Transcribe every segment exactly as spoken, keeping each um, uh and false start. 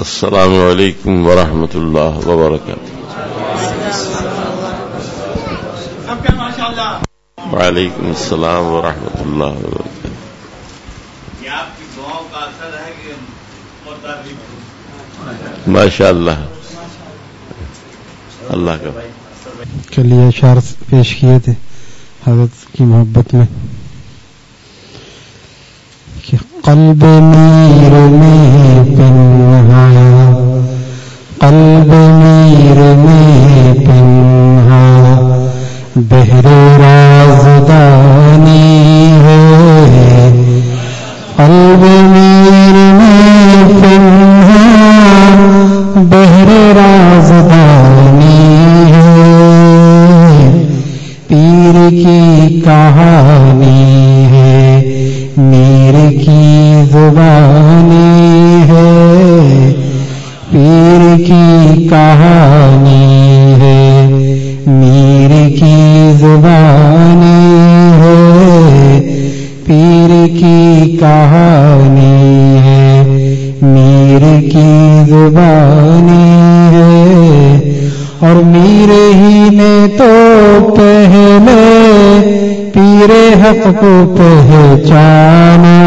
السلام علیکم ورحمۃ اللہ وبرکاتہ. وعلیکم السلام ورحمۃ اللہ وبرکاتہ. یہ آپ کی دعاؤں کا اثر ہے کہ ماشاء اللہ اللہ کا کے لیے اشعار پیش کیے تھے حضرت کی محبت میں کہ قلب میر میں پنہا قلب میر میں پنہا بحر رازدانی ہے. قلب میر میں پنہا بحر رازدانی ہے. پیر کی کہانی ہے میر کی زبانی ہے. پیر کی کہانی ہے میر کی زبانی ہے. پیر کی کہانی ہے میر کی زبانی ہے. اور میر ہی نے تو پہلے پیر حق کو پہچانا.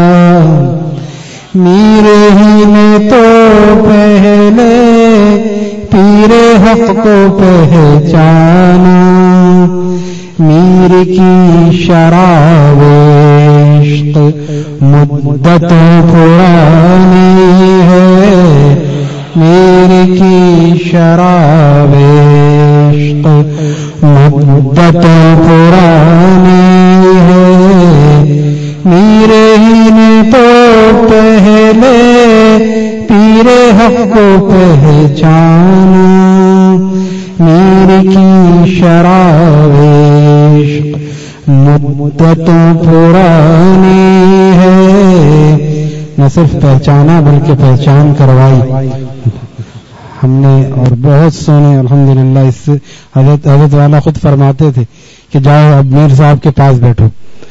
میر ہی نے تو پہلے پیر حق کو پہچانا. میر کی شراب عشق مدتوں پرانی ہے. میر کی شراب عشق مدتوں پرانی ہے. میر ہی نے تو پہلے پیر حق کو پہچانا. میر کی شراب عشق مدتوں پرانی ہے. نہ صرف پہچانا بلکہ پہچان کروائی ہم نے. اور بہت سونے الحمدللہ اس سے حضرت حضرت والا خود فرماتے تھے کہ جاؤ اب میر صاحب کے پاس بیٹھو.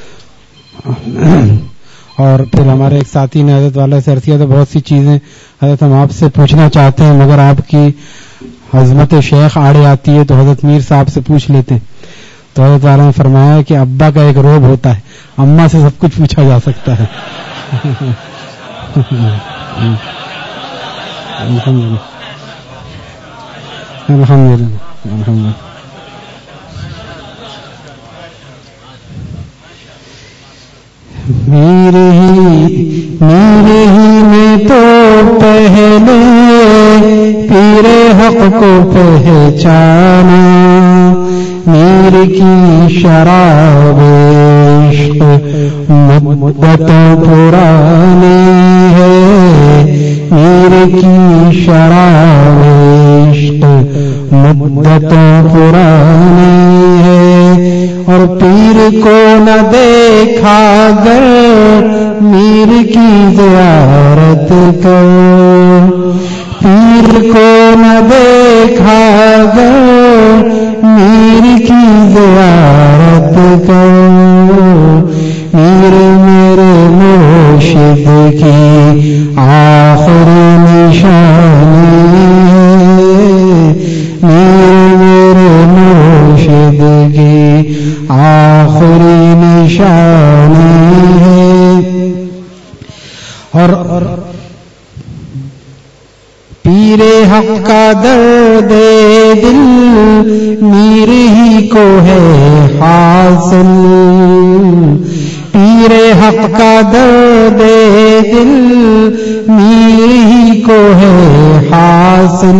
اور پھر ہمارے ایک ساتھی نے حضرت والا سے عرض کیا تو بہت سی چیزیں حضرت ہم آپ سے پوچھنا چاہتے ہیں مگر آپ کی عظمت شیخ آڑے آتی ہے تو حضرت میر صاحب سے پوچھ لیتے ہیں. تو حضرت والا نے فرمایا کہ ابا کا ایک روب ہوتا ہے, اماں سے سب کچھ پوچھا جا سکتا ہے. الحمدللہ الحمدللہ الحمدللہ. میر ہی میر ہی میں تو پہلے پیر حق کو پہچانا. میر کی شراب عشق مدتوں پرانی ہے. میر کی شراب عشق مدتوں پرانی ہے. اور پیر کو نہ دیکھا گر میر کی زیارت کر. پیر کو نہ دیکھا گر میر کی زیارت کر. میر میرے مرشد کی آخری نشانی ہے. میر میرے مرشد کی آخری نشانی ہے. اور پیر حق کا درد دل میر ہی کو ہے حاصل. پیر حق کا درد دل میر ہی کو ہے حاصل.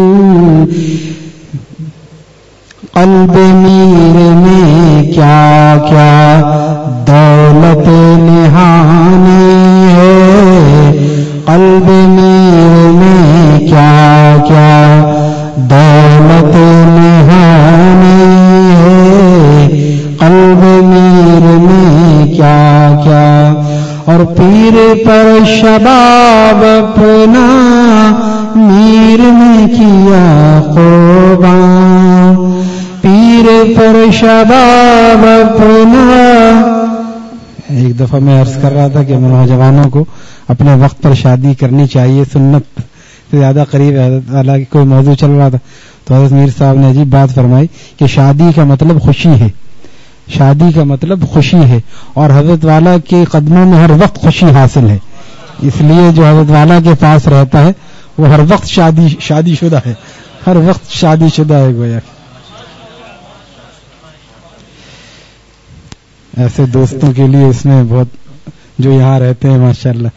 قلب میر میں کیا کیا دولت نہانی ہے. قلب میر میں کیا کیا دولت نہانی ہے. قلب میر میں کیا کیا. اور پیر پر شباب اپنا میر میں کیا قربان. پیر پر شباب اپنا. ایک دفعہ میں عرض کر رہا تھا کہ نوجوانوں کو اپنے وقت پر شادی کرنی چاہیے, سنت سے زیادہ قریب ہے حضرت والا کی کوئی موضوع چل رہا تھا تو حضرت میر صاحب نے عجیب بات فرمائی کہ شادی کا مطلب خوشی ہے، شادی کا مطلب خوشی ہے، اور حضرت والا کے قدموں میں ہر وقت خوشی حاصل ہے، اس لیے جو حضرت والا کے پاس رہتا ہے وہ ہر وقت شادی شادی شدہ ہے، ہر وقت شادی شدہ ہے گویا. ایسے دوستوں کے لیے اس میں بہت جو یہاں رہتے ہیں ماشاءاللہ.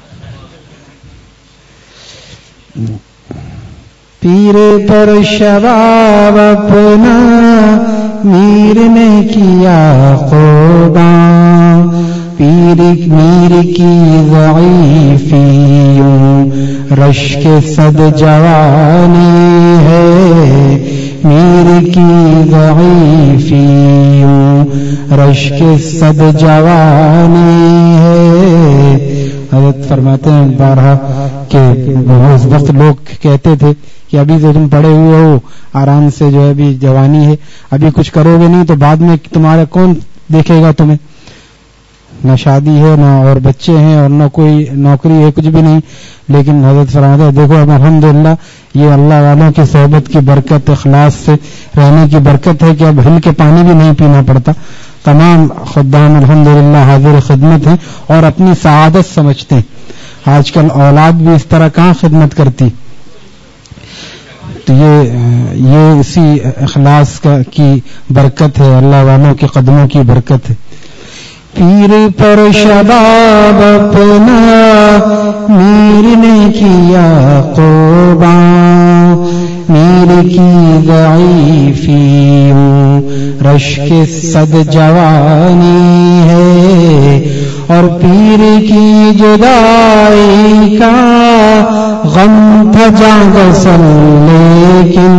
پیر پر شباب اپنا میر نے کیا قربان، پیر میر کی ضعیفیوں رشک صد جوانی ہے، میر کی ضعیفیوں رشک صد جوانی ہے. حضرت فرماتے ہیں بارہا کہ اس وقت لوگ کہتے تھے کہ ابھی تو تم پڑے ہوئے ہو، آرام سے جو ہے ابھی جوانی ہے، ابھی کچھ کرو گے نہیں تو بعد میں تمہارا کون دیکھے گا تمہیں، نہ شادی ہے نہ اور بچے ہیں اور نہ کوئی نوکری ہے، کچھ بھی نہیں. لیکن حضرت فرماتے ہیں دیکھو اب الحمدللہ یہ اللہ والوں کی صحبت کی برکت، اخلاص سے رہنے کی برکت ہے کہ اب ہل کے پانی بھی نہیں پینا پڑتا. تمام خدام الحمدللہ حاضر خدمت ہیں اور اپنی سعادت سمجھتے ہیں. آج کل اولاد بھی اس طرح کہاں خدمت کرتی، تو یہ یہ اسی اخلاص کا کی برکت ہے، اللہ والوں کے قدموں کی برکت ہے. پیر پر شباب اپنا میر نے کیا قربان، میر کی ضعیفیوں رشک صد جوانی ہے، اور پیر کی جدائی کا غم تھا جاں گسل، لیکن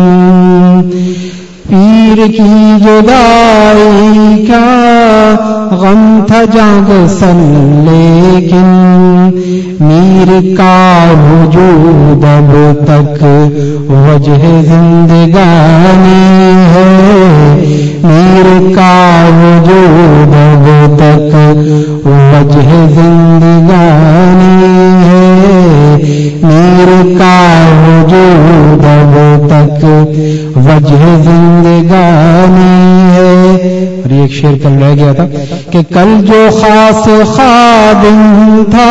پیر کی جدائی کا غم تھا جاں گسل، لیکن میر کا وجود اب تک وجہ زندگانی ہے، میر کا وجود اب تک وجہ زندگانی ہے، میر کا وجود اب تک وجہ زندگانی ہے. اور ایک شعر کل رہ گیا تھا کہ کل جو خاص خادم تھا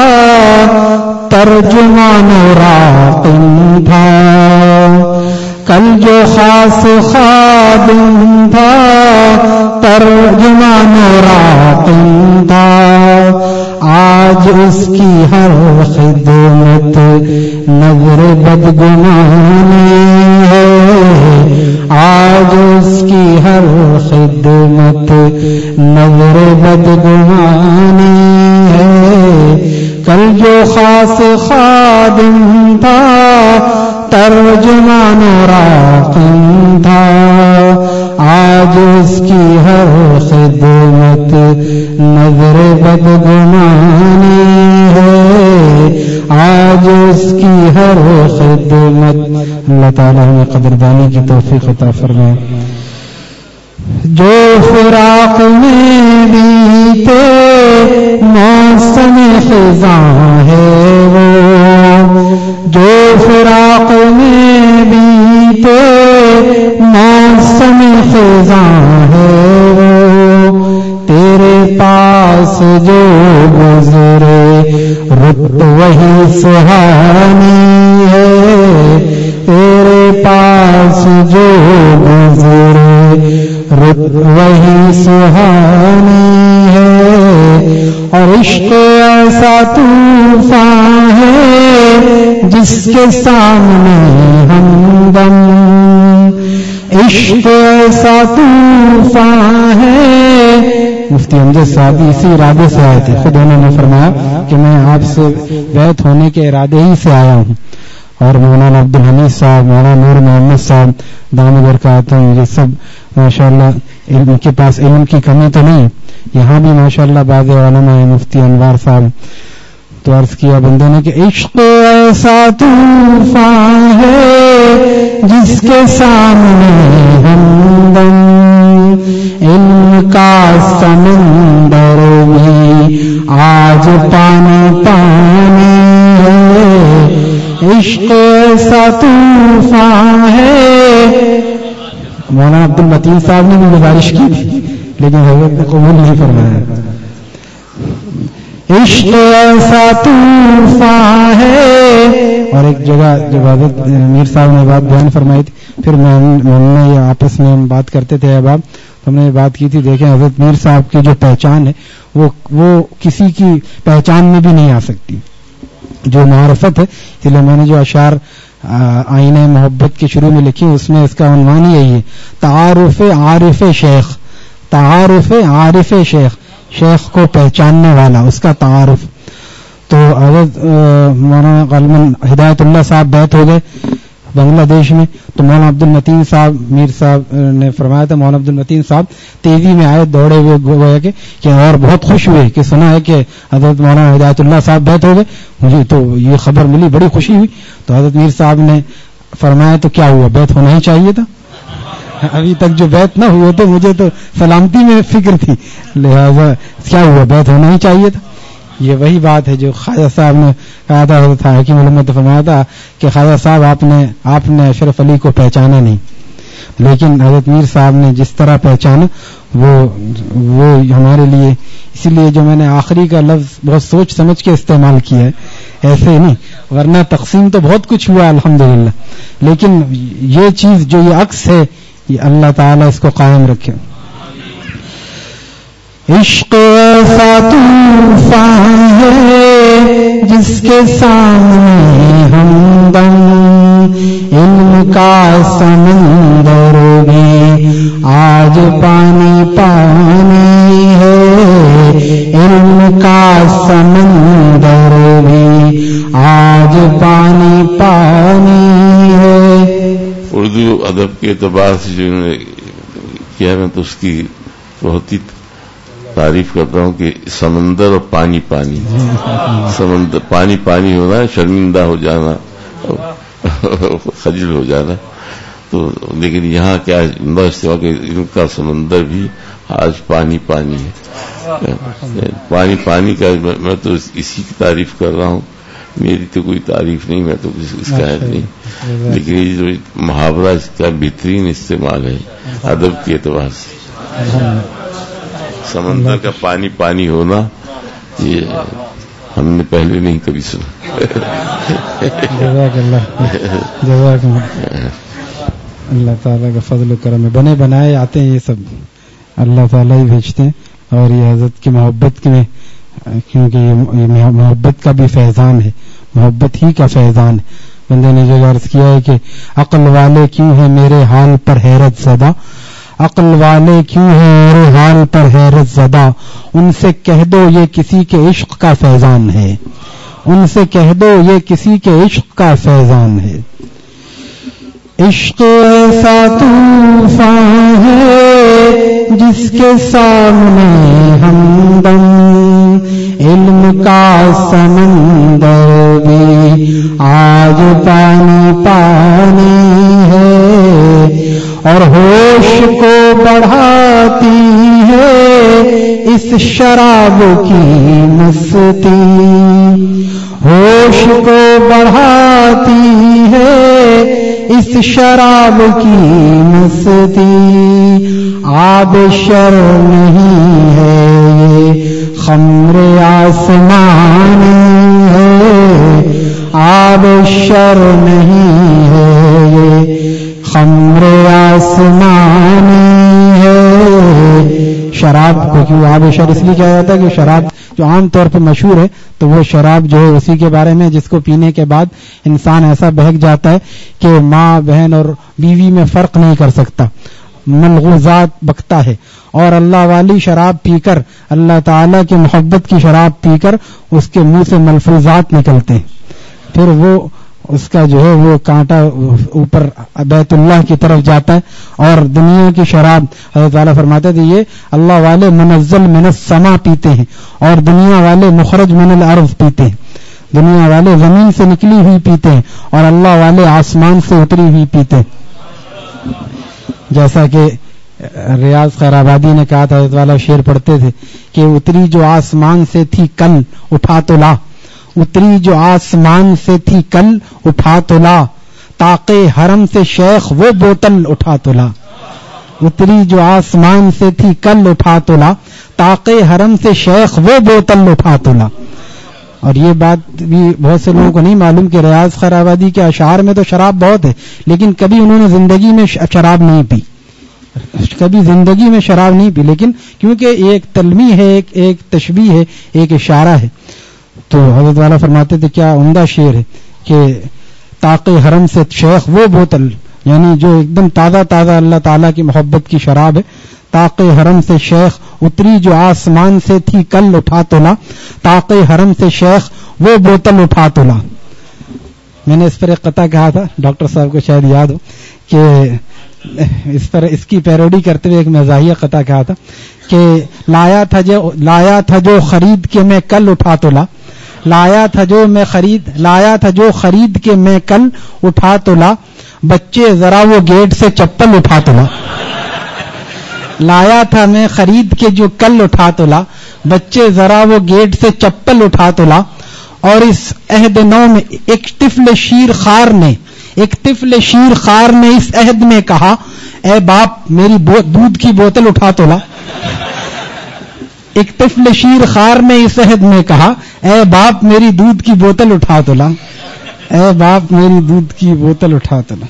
ترجمان و راقم تھا، کل جو خاص خادم تھا ترجمان و راقم تھا، آج اس کی ہر خدمت نظر بدگمانی ہے، آج اس کی ہر خدمت نظر بدگمانی ہے. کل جو خاص خادم تھا ترجمان و راقم تھا، آج اس کی ہر خدمت نظر بدگمانی ہے، آج اس کی ہر خدمت. اللہ تعالیٰ ہمیں قدردانی کی توفیق عطا فرمائے. جو فراق میں بیتے موسم خزاں ہے وہ، جو فراق میں بیتے موسم خزاں ہے وہ، تیرے پاس جو گزرے رت وہی سہانی ہے، تیرے پاس جو گزرے رت وہی سہانی ہے. اور عشق ایسا طوفان ہے جس کے سامنے ہمدم، عشق ایسا طوفان ہے. مفتی امجد صاحب اسی ارادے سے آئے تھے، خود انہوں نے فرمایا کہ میں آپ سے بیعت ہونے کے ارادے ہی سے آیا ہوں. اور مولانا عبدالحمید صاحب، مولانا نور محمد صاحب دامت برکاتہم، یہ سب ماشاءاللہ ان کے پاس علم کی کمی تو نہیں، یہاں بھی ماشاءاللہ بعض علماء ہیں، مفتی انوار صاحب. تو عرض کیا بندوں نے کہ عشق ایسا طوفان ہے جس کے سامنے ہمدم، علم کا سمندر بھی آج پانی پانی ہے. عشق ایسا طوفان ہے. مولانا عبد المتین صاحب نے بھی گزارش کی تھی لیکن حضرت نے قبول نہیں فرمایا. عشق ایسا طوفان ہے. اور ایک جگہ جب حضرت میر صاحب نے بات بیان فرمائی تھی پھر میں نے یہ آپس میں ہم بات کرتے تھے احباب تو ہم نے یہ بات کی تھی دیکھیں حضرت میر صاحب کی جو پہچان ہے وہ وہ کسی کی پہچان میں بھی نہیں آ سکتی جو معرفت ہے. اس لیے میں نے جو اشعار آئینہ محبت کے شروع میں لکھی اس میں اس کا عنوان ہی یہی ہے تعارف عارف شیخ. تعارف عارف شیخ, شیخ کو پہچاننے والا اس کا تعارف. تو حضرت مولانا غالباً ہدایت اللہ صاحب بیعت ہو گئے بنگلہ دیش میں تو مولانا عبد المتین صاحب میر صاحب نے فرمایا تھا مولانا عبد المتین صاحب تیزی میں آئے دوڑے ہوئے گویا کہ کہ اور بہت خوش ہوئے کہ سنا ہے کہ حضرت مولانا ہدایت اللہ صاحب بیعت ہو گئے. مجھے تو یہ خبر ملی بڑی خوشی ہوئی. تو حضرت میر صاحب نے فرمایا تو کیا ہوا بیعت ہونا ہی چاہیے تھا. ابھی تک جو بیعت نہ ہوئے تو مجھے تو سلامتی میں فکر تھی لہذا کیا ہوا بیعت ہونا ہی چاہیے تھا. یہ وہی بات ہے جو خواجہ صاحب نے کہا تھا حضرت حکیم علامت فرمایا تھا کہ خواجہ صاحب آپ نے آپ نے اشرف علی کو پہچانا نہیں لیکن حضرت میر صاحب نے جس طرح پہچانا وہ وہ ہمارے لیے. اسی لیے جو میں نے آخری کا لفظ بہت سوچ سمجھ کے استعمال کیا ہے ایسے نہیں ورنہ تقسیم تو بہت کچھ ہوا الحمدللہ لیکن یہ چیز جو یہ عکس ہے یہ اللہ تعالیٰ اس کو قائم رکھے. عشق ایسا طوفان ہے جس کے سامنے ہمدم علم کا سمندر بھی آج پانی پانی ہے. علم کا سمندر بھی آج پانی پانی ہے. اردو ادب کے اعتبار سے جو نے کیا میں تو اس کی بہت ہی تعریف کرتا ہوں کہ سمندر اور پانی پانی سمندر پانی پانی ہونا شرمندہ ہو جانا خجل ہو جانا تو لیکن یہاں کیا استعمال کہ ان کا سمندر بھی آج پانی پانی ہے. پانی پانی کا میں تو اسی کی تعریف کر رہا ہوں. میری تو کوئی تعریف نہیں میں تو اس کا ہے نہیں لیکن یہ جو محاورہ اس کا بہترین استعمال ہے ادب کے اعتبار سے. سمندر کا پانی پانی ہونا یہ ہم نے پہلے نہیں کبھی سنا. جزاک اللہ جزاک اللہ. اللہ تعالیٰ کا فضل و کرم ہے. بنے بنائے آتے ہیں یہ سب اللہ تعالیٰ ہی بھیجتے ہیں اور یہ حضرت کی محبت میں کیونکہ یہ محبت کا بھی فیضان ہے محبت ہی کا فیضان ہے. بندے نے جو عرض کیا ہے کہ عقل والے کیوں ہیں میرے حال پر حیرت زدہ. عقل والے کیوں ہیں میرے حال پر حیرت زدہ. ان سے کہہ دو یہ کسی کے عشق کا فیضان ہے. ان سے کہہ دو یہ کسی کے عشق کا فیضان ہے. عشق ایسا طوفان ہے جس کے سامنے ہمدم علم کا سمندر بھی آج پانی پانی ہے. اور ہوش کو بڑھاتی ہے اس شراب کی مستی. ہوش کو بڑھاتی ہے اس شراب کی مستی. آب شر نہیں ہے یہ خمر آسمانی ہے. آب شر نہیں ہے یہ خمر آسمانی ہے. شراب کو کیوں آب شر اس لیے کہا جاتا ہے کہ شراب جو عام طور پہ مشہور ہے تو وہ شراب جو ہے اسی کے بارے میں جس کو پینے کے بعد انسان ایسا بہک جاتا ہے کہ ماں بہن اور بیوی میں فرق نہیں کر سکتا ملغوزات بکتا ہے. اور اللہ والی شراب پی کر اللہ تعالیٰ کی محبت کی شراب پی کر اس کے منہ سے ملفوظات نکلتے ہیں پھر وہ اس کا جو ہے وہ کانٹا اوپر بیت اللہ کی طرف جاتا ہے. اور دنیا کی شراب حضرت تعالیٰ فرماتے تھے یہ اللہ والے منزل من السما پیتے ہیں اور دنیا والے مخرج من الارض پیتے ہیں. دنیا والے زمین سے نکلی ہوئی پیتے ہیں اور اللہ والے آسمان سے اتری ہوئی پیتے ہیں. جیسا کہ ریاض خیر آبادی نے کہا تھا حضرت والا شعر پڑھتے تھے کہ اتری جو آسمان سے تھی کل اٹھا تو لا. اتری جو آسمان سے تھی کل اٹھا تو لا. طاقے حرم سے شیخ وہ بوتل اٹھا تولا، اتری جو آسمان سے تھی کل اٹھا تولا، طاقے حرم سے شیخ وہ بوتل اٹھا تولا. اور یہ بات بھی بہت سے لوگوں کو نہیں معلوم کہ ریاض خیر آبادی کے اشعار میں تو شراب بہت ہے، لیکن کبھی انہوں نے زندگی میں شراب نہیں پی، کبھی زندگی میں شراب نہیں پی، لیکن کیونکہ یہ ایک تلمیح ہے، ایک ایک تشبیہ ہے، ایک اشارہ ہے. تو حضرت والا فرماتے تھے کیا عمدہ شعر ہے کہ طاقے حرم سے شیخ وہ بوتل، یعنی جو ایک دم تازہ تازہ اللہ تعالیٰ کی محبت کی شراب ہے. طاقے حرم سے شیخ اتری جو آسمان سے تھی کل اٹھا تولا، طاقے حرم سے شیخ وہ بوتل اٹھا تولا. میں نے اس پر ایک قطعہ کہا تھا، ڈاکٹر صاحب کو شاید یاد ہو کہ اس پر اس کی پیروڈی کرتے ہوئے ایک مزاحیہ قطعہ کہا تھا کہ لایا تھا جو لایا تھا جو خرید کے میں کل اٹھا تولا، لایا تھا جو میں خرید لایا تھا جو خرید کے میں کل اٹھا تولا، بچے ذرا وہ گیٹ سے چپل اٹھا تولا. لایا تھا میں خرید کے جو کل اٹھا تولا، بچے ذرا وہ گیٹ سے چپل اٹھا تولا. اور اس عہد نو میں ایک طفل شیر خار نے ایک طفل شیر خار نے اس عہد میں کہا اے باپ میری دودھ کی بوتل اٹھا تولا. ایک طفل شیر خار نے اس عہد میں کہا اے باپ میری دودھ کی بوتل اٹھا تولا، اے باپ میری دودھ کی بوتل اٹھا تولا.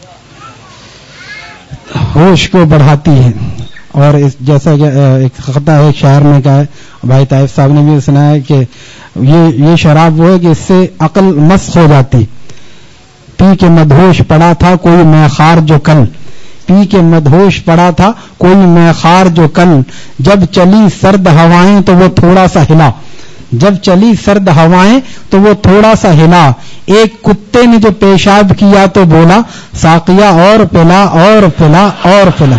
ہوش کو بڑھاتی ہے. اور اس جیسا کہ ایک خطا ہے، ایک شاعر نے کہا ہے، بھائی طائف صاحب نے بھی سنا ہے کہ یہ یہ شراب وہ ہے کہ اس سے عقل مسخ ہو جاتی. پی کے مدہوش پڑا تھا کوئی میخار جو کل، پی کے مدہوش پڑا تھا کوئی میخار جو کل، جب چلی سرد ہوائیں تو وہ تھوڑا سا ہلا، جب چلی سرد ہوائیں تو وہ تھوڑا سا ہلا. ایک کتے نے جو پیشاب کیا تو بولا ساقیہ اور پلا اور پلا اور پلا.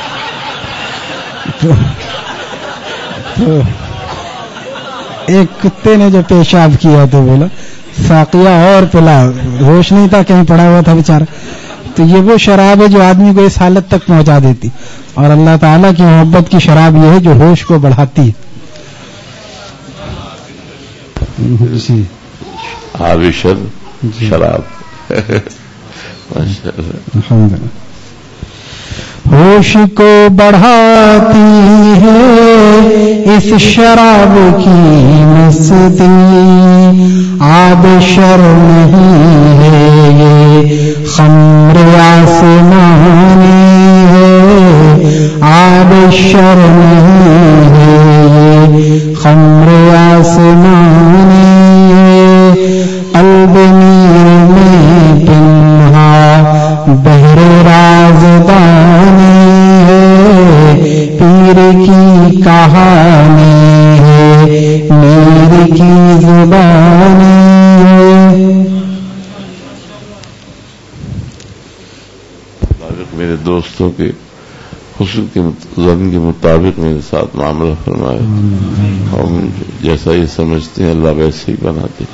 تو, تو ایک کتے نے جو پیشاب کیا تو بولا ساقیہ اور پلا. ہوش نہیں تھا، کہیں پڑا ہوا تھا بیچارہ. تو یہ وہ شراب ہے جو آدمی کو اس حالت تک پہنچا دیتی، اور اللہ تعالیٰ کی محبت کی شراب یہ ہے جو ہوش کو بڑھاتی ہے. جی آبشر شراب. الحمدللہ. ہوش کو بڑھاتی ہے اس شراب کی مستی، آبشر نہیں ہے یہ خمر آسمانی ہے، آبشر نہیں ہے یہ خمر آسمانی ہے. قلب میر میں پنہا بہر رازدانی ہے، پیر کی کہانی ہے میر کی زبانی ہے. میرے دوستوں کے حسن کے ظن کے مطابق میرے ساتھ معاملہ فرمائے، ہم جیسا یہ سمجھتے ہیں اللہ ویسے ہی بناتے.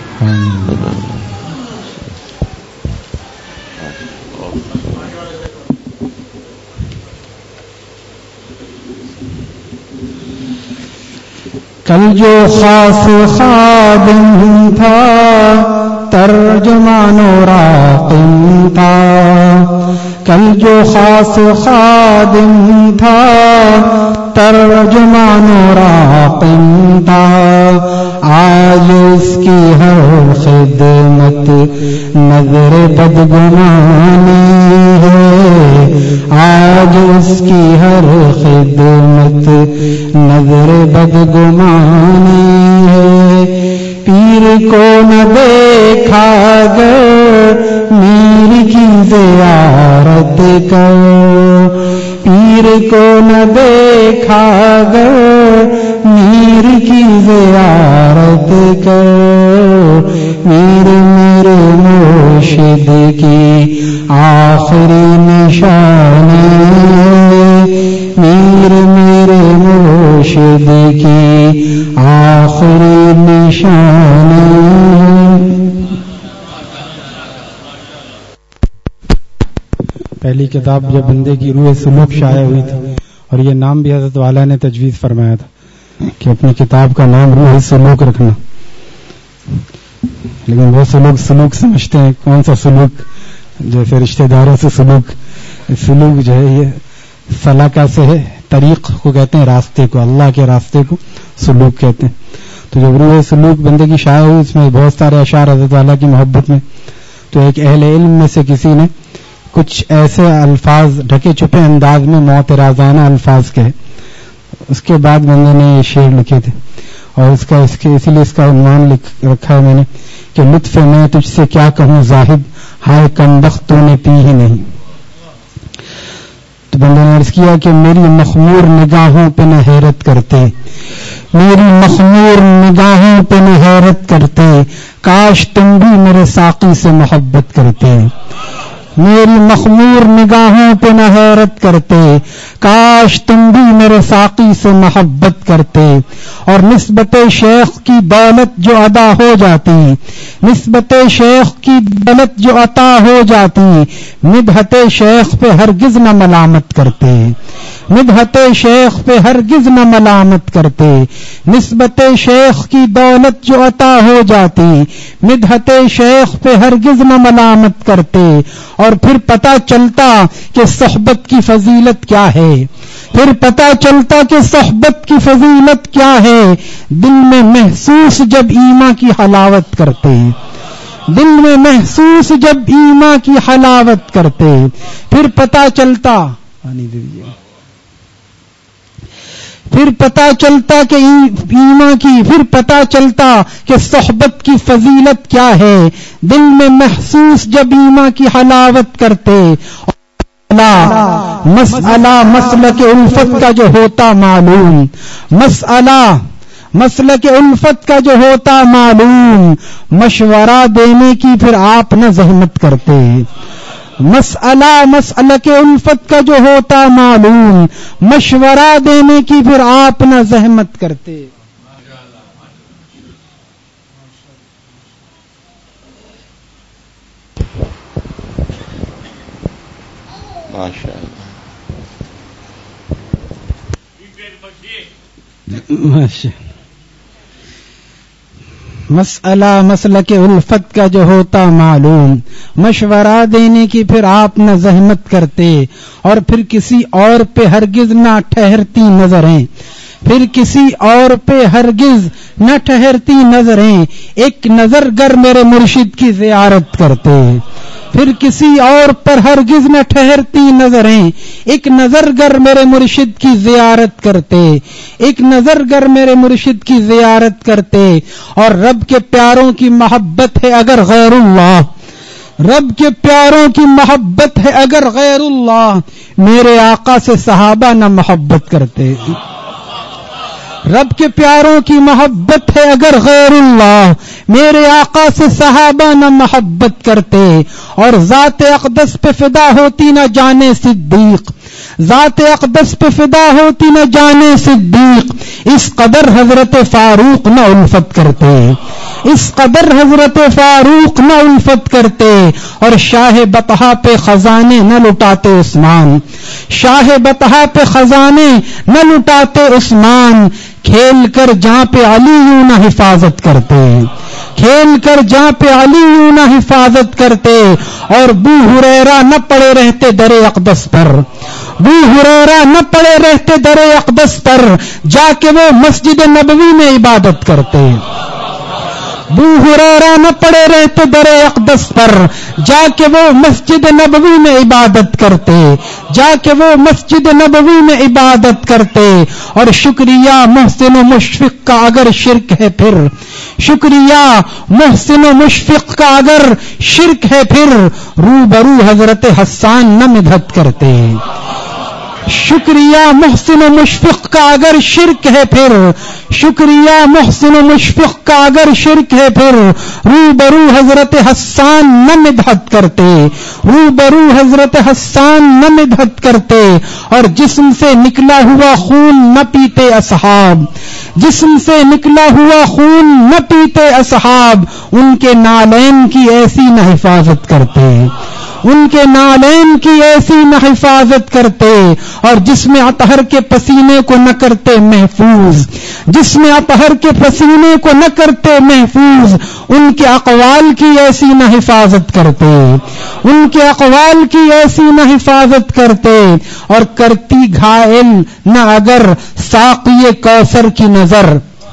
کل جو خاص خادم تھا ترجمان و راقم تھا، کل جو خاص خادم تھا ترجمان و راقم تھا، آج اس کی ہر خدمت نظر بدگمانی ہے، آج اس کی ہر خدمت نظر بدگمانی ہے. پیر کو نہ دیکھا گر میر کی زیارت کر، پیر کو نہ دیکھا گر میر کی زیارت کر. میر میرے مرشد کی آخری نشانی ہے، میر میرے مرشد کی آخری نشانی. پہلی کتاب جب بندے کی روح سلوک شائع ہوئی تھی، اور یہ نام بھی حضرت والا نے تجویز فرمایا تھا کہ اپنی کتاب کا نام روح سلوک رکھنا. لیکن بہت سے لوگ سلوک سمجھتے ہیں، کون سا سلوک؟ جیسے رشتہ داروں سے سلوک سلوک جو ہے یہ سلاکہ سے ہے، طریق کو کہتے ہیں، راستے کو، اللہ کے راستے کو سلوک کہتے ہیں. تو جب روح سلوک بندے کی شائع ہوئی، اس میں بہت سارے اشعار حضرت والا کی محبت میں. تو ایک اہل علم میں سے کسی نے کچھ ایسے الفاظ ڈھکے چھپے انداز میں معتراضانہ الفاظ کہے، اس کے بعد بندے نے یہ شعر لکھے تھے، اور اس کا اس کے اسی لیے اس کا عنوان لکھ رکھا ہے میں نے کہ لطف میں تجھ سے کیا کہوں زاہد، ہائے کم بخت تو نے پی ہی نہیں. تو بندے نے عرض کیا کہ میری مخمور نگاہوں پہ نہ حیرت کرتے، میری مخمور نگاہوں پہ نہ حیرت کرتے، کاش تم بھی میرے ساقی سے محبت کرتے. میری مخمور نگاہوں پہ نہ حیرت کرتے، کاش تم بھی میرے ساقی سے محبت کرتے. اور نسبت شیخ کی دولت جو ادا ہو جاتی، نسبت شیخ کی دولت جو عطا ہو جاتی، مدحت شیخ پہ ہرگز نہ ملامت کرتے، مدحت شیخ پہ ہرگز نہ ملامت کرتے. نسبت شیخ کی دولت جو عطا ہو جاتی، مدحت شیخ پہ ہرگز نہ ملامت کرتے. اور پھر پتہ چلتا کہ صحبت کی فضیلت کیا ہے، پھر پتہ چلتا کہ صحبت کی فضیلت کیا ہے. دل میں محسوس جب ایمان کی حلاوت کرتے، دل میں محسوس جب ایمان کی حلاوت کرتے، پھر پتہ چلتا پانی دے دیجیے پھر پتہ چلتا کہ ایمان کی پھر پتہ چلتا کہ صحبت کی فضیلت کیا ہے. دل میں محسوس جب ایمان کی حلاوت کرتے. مسئلہ مسلک الفت کا جو ہوتا معلوم، مسئلہ مسلک الفت کا جو ہوتا معلوم، مشورہ دینے کی پھر آپ نہ زحمت کرتے. مسئلہ مسلک الفت کا جو ہوتا معلوم، مشورہ دینے کی پھر آپ نہ زحمت کرتے. مسئلہ مسلک الفت کا جو ہوتا معلوم، مشورہ دینے کی پھر آپ نہ زحمت کرتے. اور پھر کسی اور پہ ہرگز نہ ٹھہرتی نظریں، پھر کسی اور پہ ہرگز نہ ٹھہرتی نظریں، ایک نظر گر میرے مرشد کی زیارت کرتے. پھر کسی اور پر ہرگز نہ ٹھہرتی نظریں، ایک نظر گر میرے مرشد کی زیارت کرتے، ایک نظر گر میرے مرشد کی زیارت کرتے. اور رب کے پیاروں کی محبت ہے اگر غیر اللہ، رب کے پیاروں کی محبت ہے اگر غیر اللہ، میرے آقا سے صحابہ نہ محبت کرتے. رب کے پیاروں کی محبت ہے اگر غیر اللہ، میرے آقا سے صحابہ نہ محبت کرتے. اور ذات اقدس پہ فدا ہوتی نہ جانے صدیق، ذات اقدس پہ فدا ہوتی نہ جانے صدیق، اس قدر حضرت فاروق نہ الفت کرتے، اس قدر حضرت فاروق نہ الفت کرتے. اور شاہ بطحا پہ خزانے نہ لٹاتے عثمان، شاہ بطحا پہ خزانے نہ لٹاتے عثمان. کھیل کر جہاں پہ علی یوں نہ حفاظت کرتے، کھیل کر جہاں پہ علی یوں نہ حفاظت کرتے. اور بو ہریرہ نہ پڑے رہتے در اقدس پر، بو ہریرہ نہ پڑے رہتے در اقدس پر، جا کے وہ مسجد نبوی میں عبادت کرتے. بو ہریرہ نہ پڑے رہتے در اقدس پر، جا کے وہ مسجد نبوی میں عبادت کرتے، جا کے وہ مسجد نبوی میں عبادت کرتے. اور شکریہ محسن و مشفق کا اگر شرک ہے پھر، شکریہ محسن و مشفق کا اگر شرک ہے پھر، روبرو حضرت حسان نہ مدحت کرتے. شکریہ محسن و مشفق کا اگر شرک ہے پھر، شکریہ محسن و مشفق کا اگر شرک ہے پھر، روبرو حضرت حسان نہ مدحت کرتے، روبرو حضرت حسان نہ مدحت کرتے. اور جسم سے نکلا ہوا خون نہ پیتے اصحاب، جسم سے نکلا ہوا خون نہ پیتے اصحاب، ان کے نالین کی ایسی نہ حفاظت کرتے، ان کے نالین کی ایسی نہ حفاظت کرتے اور جس میں اطہر کے پسینے کو نہ کرتے محفوظ، جس میں اطہر کے پسینے کو نہ کرتے محفوظ، ان کے اقوال کی ایسی نہ حفاظت کرتے، ان کے اقوال کی ایسی نہ حفاظت کرتے، اور کرتی گھائل نہ اگر ساقی کوثر کی نظر،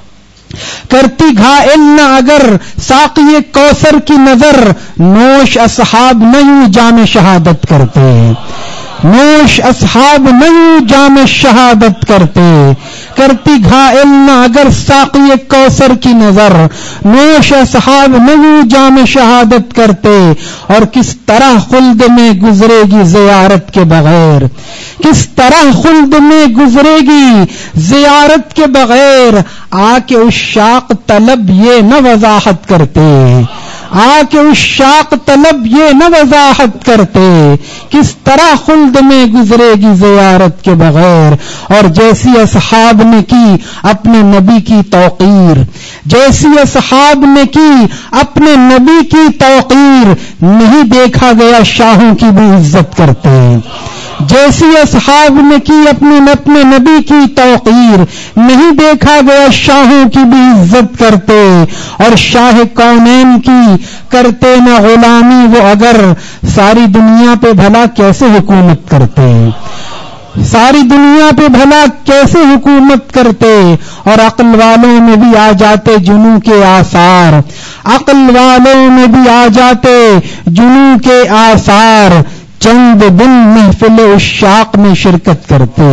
کرتی گھائل نہ اگر ساقی کوثر کی نظر، نوش اصحاب نہیں جام شہادت کرتے، نوش اصحاب نہیں جام شہادت کرتے، کرتی گھائل نہ اگر ساقی کوثر کی نظر، نوش اصحاب نہیں جام شہادت کرتے، اور کس طرح خلد میں گزرے گی زیارت کے بغیر، کس طرح خلد میں گزرے گی زیارت کے بغیر، آ کے عشاق طلب یہ نہ وضاحت کرتے، آ کے عشاق طلب یہ نہ وضاحت کرتے، کس طرح خلد میں گزرے گی زیارت کے بغیر، اور جیسی اصحاب نے کی اپنے نبی کی توقیر، جیسی اصحاب نے کی اپنے نبی کی توقیر، نہیں دیکھا گیا شاہوں کی بھی عزت کرتے، جیسی اصحاب نے کی اپنے اپنے نبی کی توقیر، نہیں دیکھا گیا شاہوں کی بھی عزت کرتے، اور شاہ کونین کی کرتے نہ غلامی وہ اگر، ساری دنیا پہ بھلا کیسے حکومت کرتے، ساری دنیا پہ بھلا کیسے حکومت کرتے، اور عقل والوں میں بھی آ جاتے جنوں کے آثار، عقل والوں میں بھی آ جاتے جنوں کے آثار، چند دن محفل عشاق میں شرکت کرتے،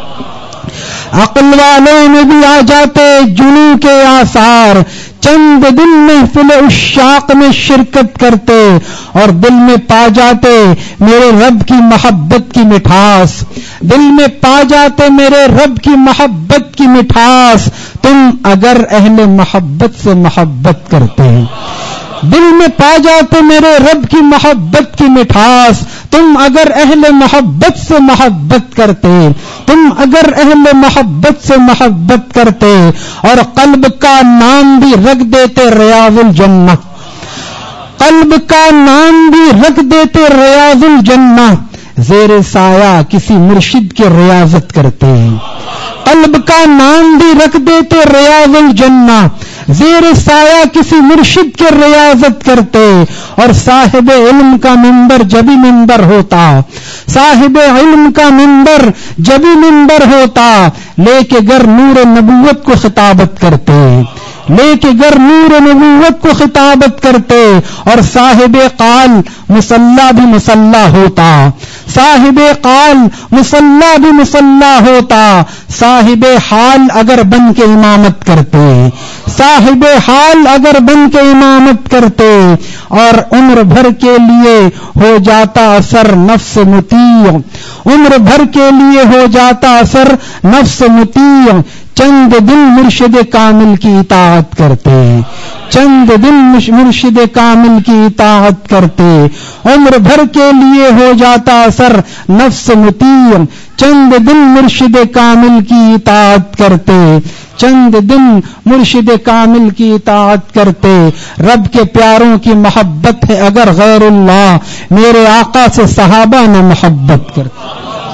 عقل والوں میں بھی آ جاتے جنوں کے آثار، چند دن محفل عشاق میں شرکت کرتے، اور دل میں پا جاتے میرے رب کی محبت کی مٹھاس، دل میں پا جاتے میرے رب کی محبت کی مٹھاس، تم اگر اہل محبت سے محبت کرتے، دل میں پا جاتے میرے رب کی محبت کی مٹھاس، تم اگر اہل محبت سے محبت کرتے، تم اگر اہل محبت سے محبت کرتے، اور قلب کا نام بھی رکھ دیتے ریاض الجنہ، قلب کا نام بھی رکھ دیتے ریاض الجنہ، زیر سایہ کسی مرشد کی ریاضت کرتے، قلب کا نام بھی رکھ دیتے ریاض الجنہ، زیر سایہ کسی مرشد کی ریاضت کرتے، اور صاحب علم کا منبر جبھی منبر ہوتا، صاحب علم کا منبر جبھی منبر ہوتا، لے کے گر نور نبوت کو خطابت کرتے، لے کے گر نور نبوت کو خطابت کرتے، اور صاحب قال مصلی بھی مصلی ہوتا، صاحب قال مصلی بھی مصلی ہوتا، صاحب حال اگر بن کے امامت کرتے، صاحب حال اگر بن کے امامت کرتے، اور عمر بھر کے لیے ہو جاتا اثر نفس مطیع، عمر بھر کے لیے ہو جاتا اثر نفس مطیع، چند دن مرشد کامل کی اطاعت کرتے، چند دن مرشد کامل کی اطاعت کرتے، عمر بھر کے لیے ہو جاتا اثر نفس مطیع، چند دن مرشد کامل کی اطاعت کرتے، چند دن مرشد کامل کی اطاعت کرتے، رب کے پیاروں کی محبت ہے اگر غیر اللہ، میرے آقا سے صحابہ نہ محبت کرتے۔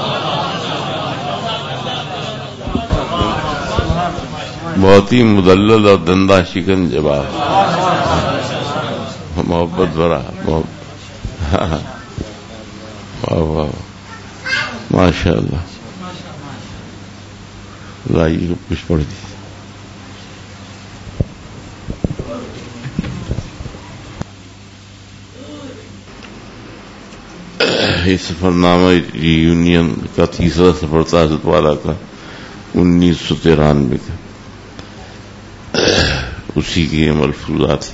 بہت ہی مدلل اور دندہ شکن جواب، محبت بھرا، ماشاء اللہ، لائیے کو کچھ پڑھ دی۔ یہ سفرنامہ ریونین کا تیسرا سفر تھا حضرت والا کا، انیس سو ترانوے کا، اسی کے ملفوظات۔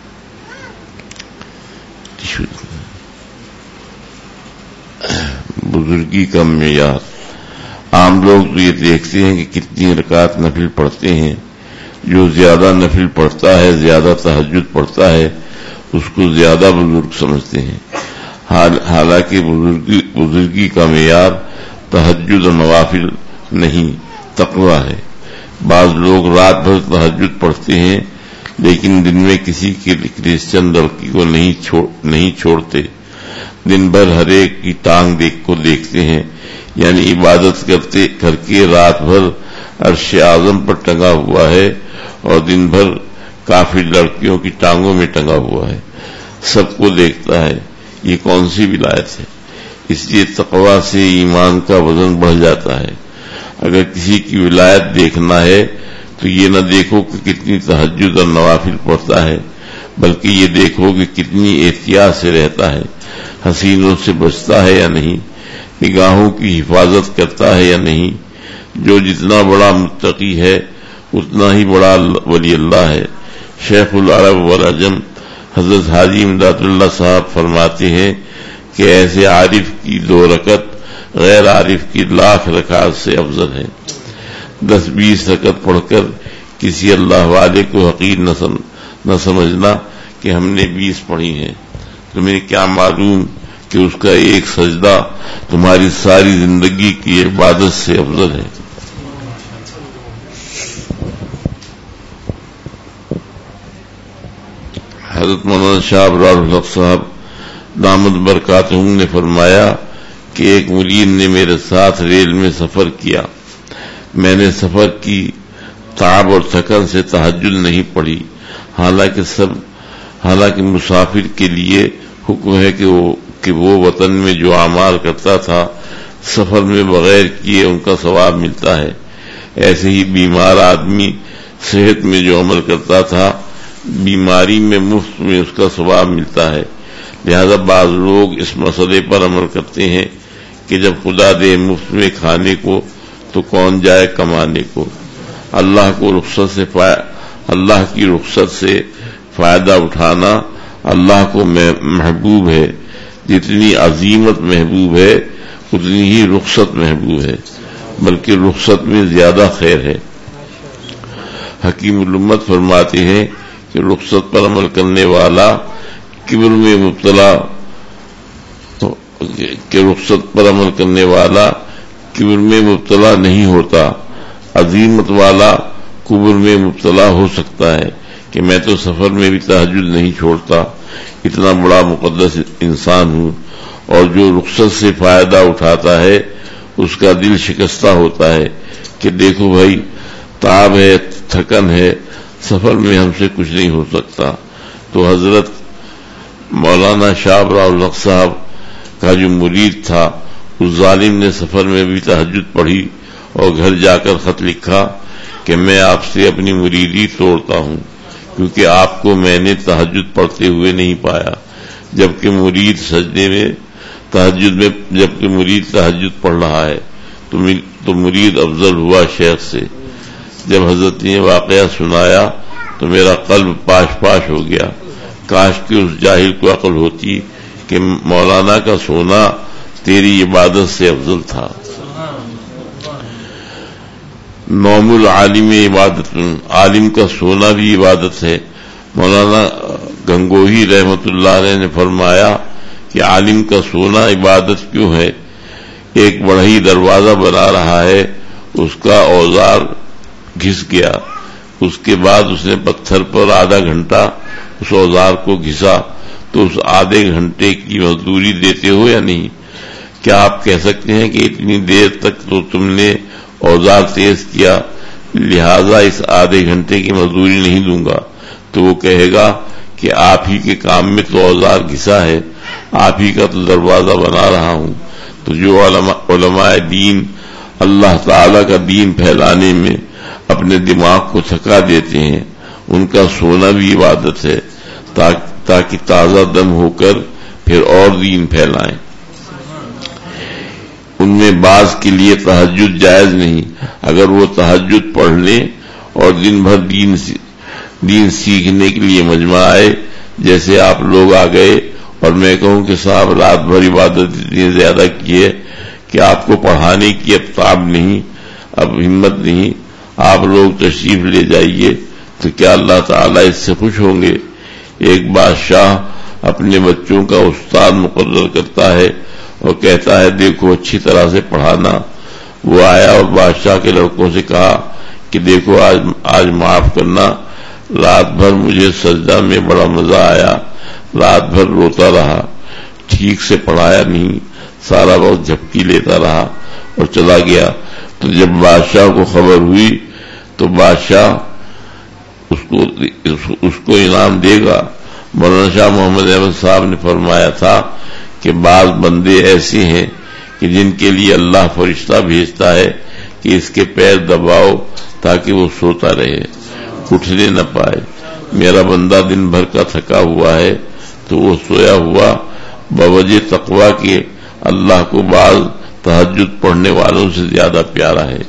بزرگی کا معیار، عام لوگ تو یہ دیکھتے ہیں کہ کتنی رکعت نفل پڑھتے ہیں، جو زیادہ نفل پڑھتا ہے، زیادہ تہجد پڑھتا ہے، اس کو زیادہ بزرگ سمجھتے ہیں، حالانکہ بزرگی بزرگی کا معیار تہجد اور نوافل نہیں، تقویٰ ہے۔ بعض لوگ رات بھر تہجد پڑھتے ہیں لیکن دن میں کسی کے کرسچن لڑکی کو نہیں چھوڑ نہیں چھوڑتے، دن بھر ہر ایک کی ٹانگ دیکھ کو دیکھتے ہیں، یعنی عبادت کرتے کر کے رات بھر عرش اعظم پر ٹنگا ہوا ہے اور دن بھر کافی لڑکیوں کی ٹانگوں میں ٹنگا ہوا ہے، سب کو دیکھتا ہے. یہ کون سی ولایت ہے؟ اس لیے تقویٰ سے ایمان کا وزن بڑھ جاتا ہے. اگر کسی کی ولایت دیکھنا ہے تو یہ نہ دیکھو کہ کتنی تہجد اور نوافل پڑھتا ہے، بلکہ یہ دیکھو کہ کتنی احتیاط سے رہتا ہے، حسینوں سے بچتا ہے یا نہیں، نگاہوں کی حفاظت کرتا ہے یا نہیں. جو جتنا بڑا متقی ہے اتنا ہی بڑا ولی اللہ ہے. شیخ العرب والعجم حضرت حاجی امداد اللہ صاحب فرماتے ہیں کہ ایسے عارف کی دو رکعت غیر عارف کی لاکھ رکعت سے افضل ہے. دس بیس رکعت پڑھ کر کسی اللہ والے کو حقیر نہ سمجھنا کہ ہم نے بیس پڑھی ہیں. تمہیں کیا معلوم کہ اس کا ایک سجدہ تمہاری ساری زندگی کی عبادت سے افضل ہے. حضرت مولانا شاہ ابرار الحق صاحب دامت برکاتہم نے فرمایا کہ ایک مرید نے میرے ساتھ ریل میں سفر کیا. میں نے سفر کی تعب اور تھکن سے تہجد نہیں پڑھی، حالانکہ سب حالانکہ مسافر کے لیے حکم ہے کہ وہ کہ وہ وطن میں جو اعمال کرتا تھا سفر میں بغیر کیے ان کا ثواب ملتا ہے. ایسے ہی بیمار آدمی صحت میں جو عمل کرتا تھا بیماری میں مفت میں اس کا ثواب ملتا ہے. لہذا بعض لوگ اس مسئلے پر عمل کرتے ہیں کہ جب خدا دے مفت میں کھانے کو تو کون جائے کمانے کو. اللہ کو رخصت سے فا... اللہ کی رخصت سے فائدہ اٹھانا اللہ کو محبوب ہے. جتنی عظیمت محبوب ہے اتنی ہی رخصت محبوب ہے، بلکہ رخصت میں زیادہ خیر ہے. حکیم الامت فرماتے ہیں کہ رخصت پر عمل کرنے والا کبر میں مبتلا کہ رخصت پر عمل کرنے والا کبر میں مبتلا نہیں ہوتا، عظیمت والا کبر میں مبتلا ہو سکتا ہے کہ میں تو سفر میں بھی تہجد نہیں چھوڑتا، اتنا بڑا مقدس انسان ہوں. اور جو رخصت سے فائدہ اٹھاتا ہے اس کا دل شکستہ ہوتا ہے کہ دیکھو بھائی تعب ہے، تھکن ہے، سفر میں ہم سے کچھ نہیں ہو سکتا. تو حضرت مولانا شاہ ابرار الحق صاحب کا جو مرید تھا اس ظالم نے سفر میں بھی تہجد پڑھی اور گھر جا کر خط لکھا کہ میں آپ سے اپنی مریدی توڑتا ہوں کیونکہ آپ کو میں نے تہجد پڑھتے ہوئے نہیں پایا، جبکہ مرید سجدے میں تہجد میں جبکہ مرید تہجد پڑھ رہا ہے تو مرید افضل ہوا شیخ سے. جب حضرت نے واقعہ سنایا تو میرا قلب پاش پاش ہو گیا. کاش کہ اس جاہل کو عقل ہوتی کہ مولانا کا سونا تیری عبادت سے افضل تھا. نوم العالم عبادت، عالم کا سونا بھی عبادت ہے. مولانا گنگوہی رحمت اللہ علیہ نے فرمایا کہ عالم کا سونا عبادت کیوں ہے؟ ایک بڑھئی دروازہ بنا رہا ہے، اس کا اوزار گھس گیا، اس کے بعد اس نے پتھر پر آدھا گھنٹہ اس اوزار کو گھسا تو اس آدھے گھنٹے کی مزدوری دیتے ہو یا نہیں؟ کیا آپ کہہ سکتے ہیں کہ اتنی دیر تک تو تم نے اوزار تیز کیا لہذا اس آدھے گھنٹے کی مزدوری نہیں دوں گا؟ تو وہ کہے گا کہ آپ ہی کے کام میں تو اوزار گھسا ہے، آپ ہی کا تو دروازہ بنا رہا ہوں. تو جو علماء, علماء دین اللہ تعالی کا دین پھیلانے میں اپنے دماغ کو تھکا دیتے ہیں ان کا سونا بھی عبادت ہے تاکہ تازہ دم ہو کر پھر اور دین پھیلائیں. ان میں بعض کے لیے تہجد جائز نہیں، اگر وہ تہجد پڑھ لیں اور دن بھر دین دین سیکھنے کے لیے مجمع آئے، جیسے آپ لوگ آ گئے اور میں کہوں کہ صاحب رات بھر عبادت اتنی زیادہ کی ہے کہ آپ کو پڑھانے کی اب تاب نہیں، اب ہمت نہیں، آپ لوگ تشریف لے جائیے، تو کیا اللہ تعالیٰ اس سے خوش ہوں گے؟ ایک بادشاہ اپنے بچوں کا استاد مقرر کرتا ہے اور کہتا ہے دیکھو اچھی طرح سے پڑھانا. وہ آیا اور بادشاہ کے لڑکوں سے کہا کہ دیکھو آج آج معاف کرنا، رات بھر مجھے سجدہ میں بڑا مزہ آیا، رات بھر روتا رہا. ٹھیک سے پڑھایا نہیں، سارا وقت جھپکی لیتا رہا اور چلا گیا۔ تو جب بادشاہ کو خبر ہوئی تو بادشاہ اس کو اس کو انعام دے گا۔ مولانا شاہ محمد احمد صاحب نے فرمایا تھا کہ بعض بندے ایسے ہیں کہ جن کے لیے اللہ فرشتہ بھیجتا ہے کہ اس کے پیر دباؤ تاکہ وہ سوتا رہے، اٹھنے نہ پائے۔ میرا بندہ دن بھر کا تھکا ہوا ہے تو وہ سویا ہوا بوجہ تقویٰ کے اللہ کو بعض تہجد پڑھنے والوں سے زیادہ پیارا ہے۔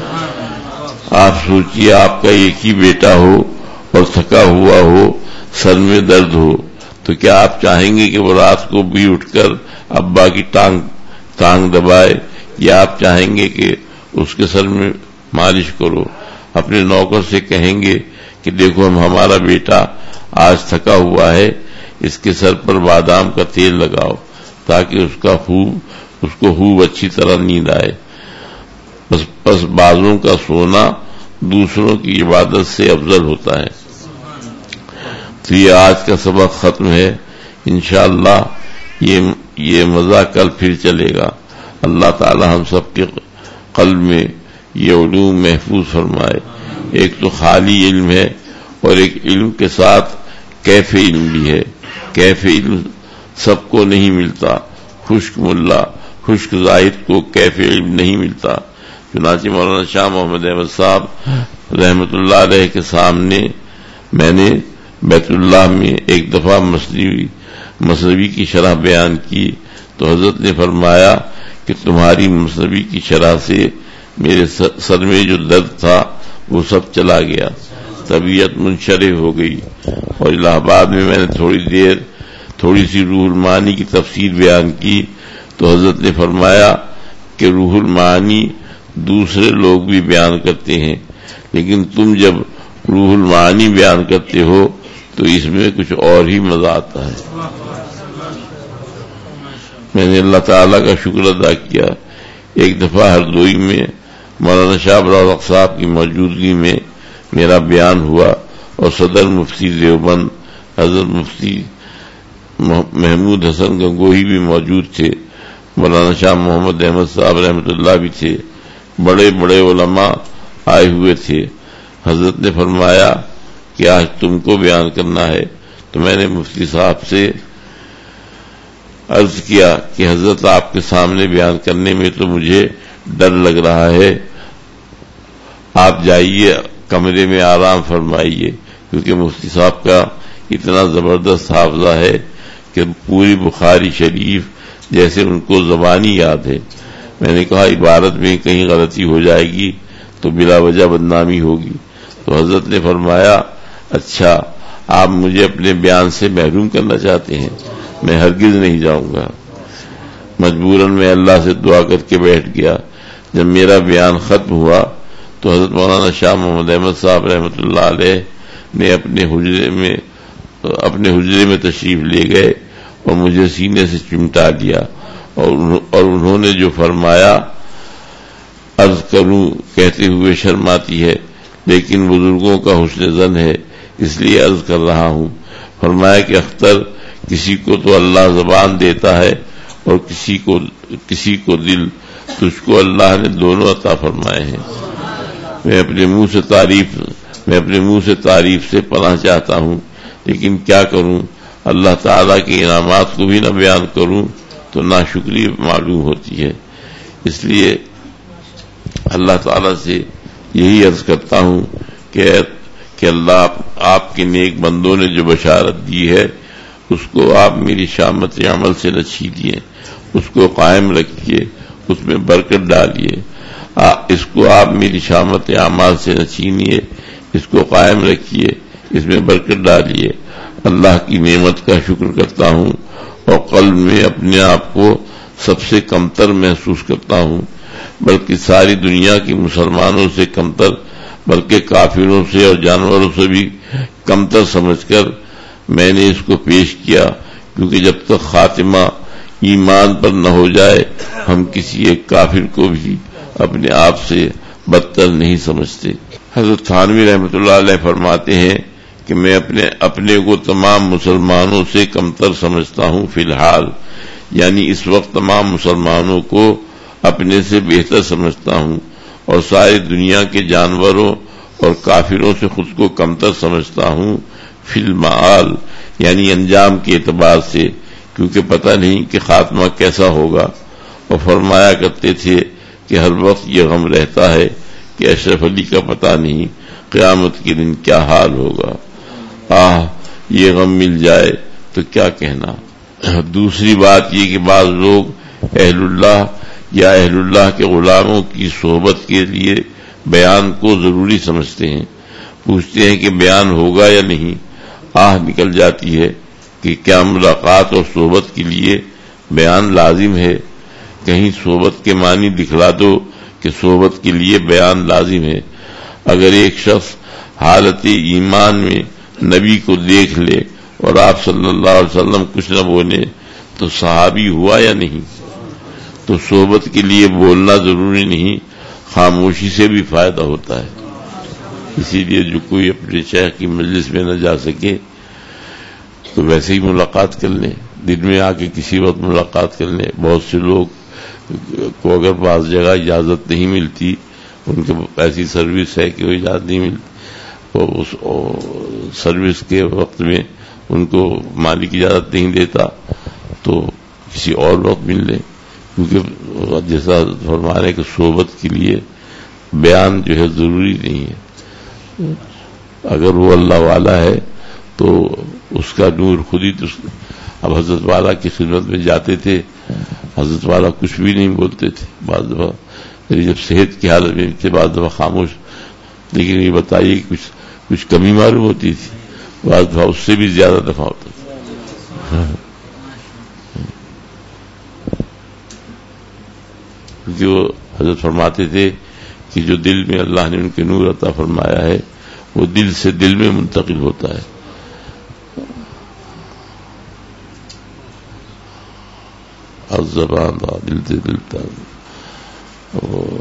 آپ سوچئے آپ کا ایک ہی بیٹا ہو اور تھکا ہوا ہو، سر میں درد ہو، تو کیا آپ چاہیں گے کہ وہ رات کو بھی اٹھ کر ابا کی ٹانگ ٹانگ دبائے، یا آپ چاہیں گے کہ اس کے سر میں مالش کرو؟ اپنے نوکر سے کہیں گے کہ دیکھو ہم ہمارا بیٹا آج تھکا ہوا ہے، اس کے سر پر بادام کا تیل لگاؤ تاکہ اس کا خوب اس کو خوب اچھی طرح نیند آئے۔ بس بس بعضوں کا سونا دوسروں کی عبادت سے افضل ہوتا ہے۔ تو یہ آج کا سبق ختم ہے، انشاءاللہ یہ یہ مزہ کل پھر چلے گا۔ اللہ تعالی ہم سب کے قلب میں یہ علوم محفوظ فرمائے۔ ایک تو خالی علم ہے اور ایک علم کے ساتھ کیف علم بھی ہے۔ کیف علم سب کو نہیں ملتا، خشک ملا خشک زاہد کو کیف علم نہیں ملتا۔ چنانچہ مولانا شاہ محمد احمد صاحب رحمت اللہ علیہ کے سامنے میں نے بیت اللہ میں ایک دفعہ مثنوی مثنوی کی شرح بیان کی تو حضرت نے فرمایا کہ تمہاری مثنوی کی شرح سے میرے سر میں جو درد تھا وہ سب چلا گیا، طبیعت منشرح ہو گئی۔ اور الہ آباد میں میں نے تھوڑی دیر تھوڑی سی روح المعانی کی تفسیر بیان کی تو حضرت نے فرمایا کہ روح المعانی دوسرے لوگ بھی بیان کرتے ہیں، لیکن تم جب روح المعانی بیان کرتے ہو تو اس میں کچھ اور ہی مزہ آتا ہے۔ میں نے اللہ تعالیٰ کا شکر ادا کیا۔ ایک دفعہ ہردوئی میں مولانا شاہ ابوالفضل صاحب کی موجودگی میں میرا بیان ہوا اور صدر مفتی دیوبند حضرت مفتی محمود حسن گنگوہی بھی موجود تھے، مولانا شاہ محمد احمد صاحب رحمۃ اللہ بھی تھے، بڑے بڑے علماء آئے ہوئے تھے۔ حضرت نے فرمایا کہ آج تم کو بیان کرنا ہے، تو میں نے مفتی صاحب سے عرض کیا کہ حضرت آپ کے سامنے بیان کرنے میں تو مجھے ڈر لگ رہا ہے، آپ جائیے کمرے میں آرام فرمائیے، کیونکہ مفتی صاحب کا اتنا زبردست حافظہ ہے کہ پوری بخاری شریف جیسے ان کو زبانی یاد ہے۔ میں نے کہا عبارت میں کہیں غلطی ہو جائے گی تو بلا وجہ بدنامی ہوگی، تو حضرت نے فرمایا اچھا آپ مجھے اپنے بیان سے محروم کرنا چاہتے ہیں، میں ہرگز نہیں جاؤں گا۔ مجبوراً میں اللہ سے دعا کر کے بیٹھ گیا۔ جب میرا بیان ختم ہوا تو حضرت مولانا شاہ محمد احمد صاحب رحمۃ اللہ علیہ نے اپنے حجرے میں اپنے حجرے میں تشریف لے گئے اور مجھے سینے سے چمٹا لیا اور انہوں نے جو فرمایا عرض کروں کہتے ہوئے شرم آتی ہے، لیکن بزرگوں کا حسن ظن ہے اس لیے عرض کر رہا ہوں۔ فرمایا کہ اختر کسی کو تو اللہ زبان دیتا ہے اور کسی کو کسی کو دل، تجھ کو اللہ نے دونوں عطا فرمائے ہیں۔ میں اپنے منہ سے تعریف میں اپنے منہ سے تعریف سے پناہ چاہتا ہوں، لیکن کیا کروں، اللہ تعالیٰ کے انعامات کو بھی نہ بیان کروں تو ناشکری معلوم ہوتی ہے۔ اس لیے اللہ تعالیٰ سے یہی عرض کرتا ہوں کہ کہ اللہ آپ کے نیک بندوں نے جو بشارت دی ہے اس کو آپ میری شامت عمل سے نہ چھینیے، اس کو قائم رکھیے، اس میں برکت ڈالیے۔ اس کو آپ میری شامت اعمال سے نہ چھینیے، اس کو قائم رکھیے، اس میں برکت ڈالیے۔ اللہ کی نعمت کا شکر کرتا ہوں اور قلب میں اپنے آپ کو سب سے کمتر محسوس کرتا ہوں، بلکہ ساری دنیا کی مسلمانوں سے کمتر، بلکہ کافروں سے اور جانوروں سے بھی کمتر سمجھ کر میں نے اس کو پیش کیا، کیونکہ جب تک خاتمہ ایمان پر نہ ہو جائے ہم کسی ایک کافر کو بھی اپنے آپ سے بدتر نہیں سمجھتے۔ حضرت تھانوی رحمۃ اللہ علیہ فرماتے ہیں کہ میں اپنے اپنے کو تمام مسلمانوں سے کمتر سمجھتا ہوں فی الحال، یعنی اس وقت تمام مسلمانوں کو اپنے سے بہتر سمجھتا ہوں، اور ساری دنیا کے جانوروں اور کافروں سے خود کو کمتر سمجھتا ہوں فی المعال، یعنی انجام کے اعتبار سے، کیونکہ پتہ نہیں کہ خاتمہ کیسا ہوگا۔ اور فرمایا کرتے تھے کہ ہر وقت یہ غم رہتا ہے کہ اشرف علی کا پتہ نہیں قیامت کے دن کیا حال ہوگا، آہ یہ غم مل جائے تو کیا کہنا۔ دوسری بات یہ کہ بعض لوگ اہل اللہ یا اہل اللہ کے غلاموں کی صحبت کے لیے بیان کو ضروری سمجھتے ہیں، پوچھتے ہیں کہ بیان ہوگا یا نہیں۔ آہ نکل جاتی ہے کہ کیا ملاقات اور صحبت کے لیے بیان لازم ہے؟ کہیں صحبت کے معنی دکھلا دو کہ صحبت کے لیے بیان لازم ہے۔ اگر ایک شخص حالت ایمان میں نبی کو دیکھ لے اور آپ صلی اللہ علیہ وسلم کچھ نہ بولے تو صحابی ہوا یا نہیں؟ تو صحبت کے لیے بولنا ضروری نہیں، خاموشی سے بھی فائدہ ہوتا ہے۔ اسی لیے جو کوئی اپنے شیخ کی مجلس میں نہ جا سکے تو ویسے ہی ملاقات کر لیں، دن میں آ کے کسی وقت ملاقات کر لیں۔ بہت سے لوگ کو اگر بعض جگہ اجازت نہیں ملتی، ان کے ایسی سروس ہے کہ وہ اجازت نہیں ملتی، وہ اس سروس کے وقت میں ان کو مالک اجازت نہیں دیتا تو کسی اور وقت مل لیں، کیونکہ جیسا فرما رہے کہ صحبت کے لیے بیان جو ہے ضروری نہیں ہے۔ اگر وہ اللہ والا ہے تو اس کا نور خود ہی تو، اب حضرت والا کی خدمت میں جاتے تھے، حضرت والا کچھ بھی نہیں بولتے تھے، بعض دفعہ جب صحت کی حالت میں تھے بعض دفعہ خاموش، لیکن یہ بتائیے کچھ کچھ کمی معلوم ہوتی تھی، بعض دفعہ اس سے بھی زیادہ دفعہ ہوتا تھا، کیونکہ وہ حضرت فرماتے تھے کہ جو دل میں اللہ نے ان کے نور عطا فرمایا ہے وہ دل سے دل میں منتقل ہوتا ہے۔ زبان دا دل سے دل تک،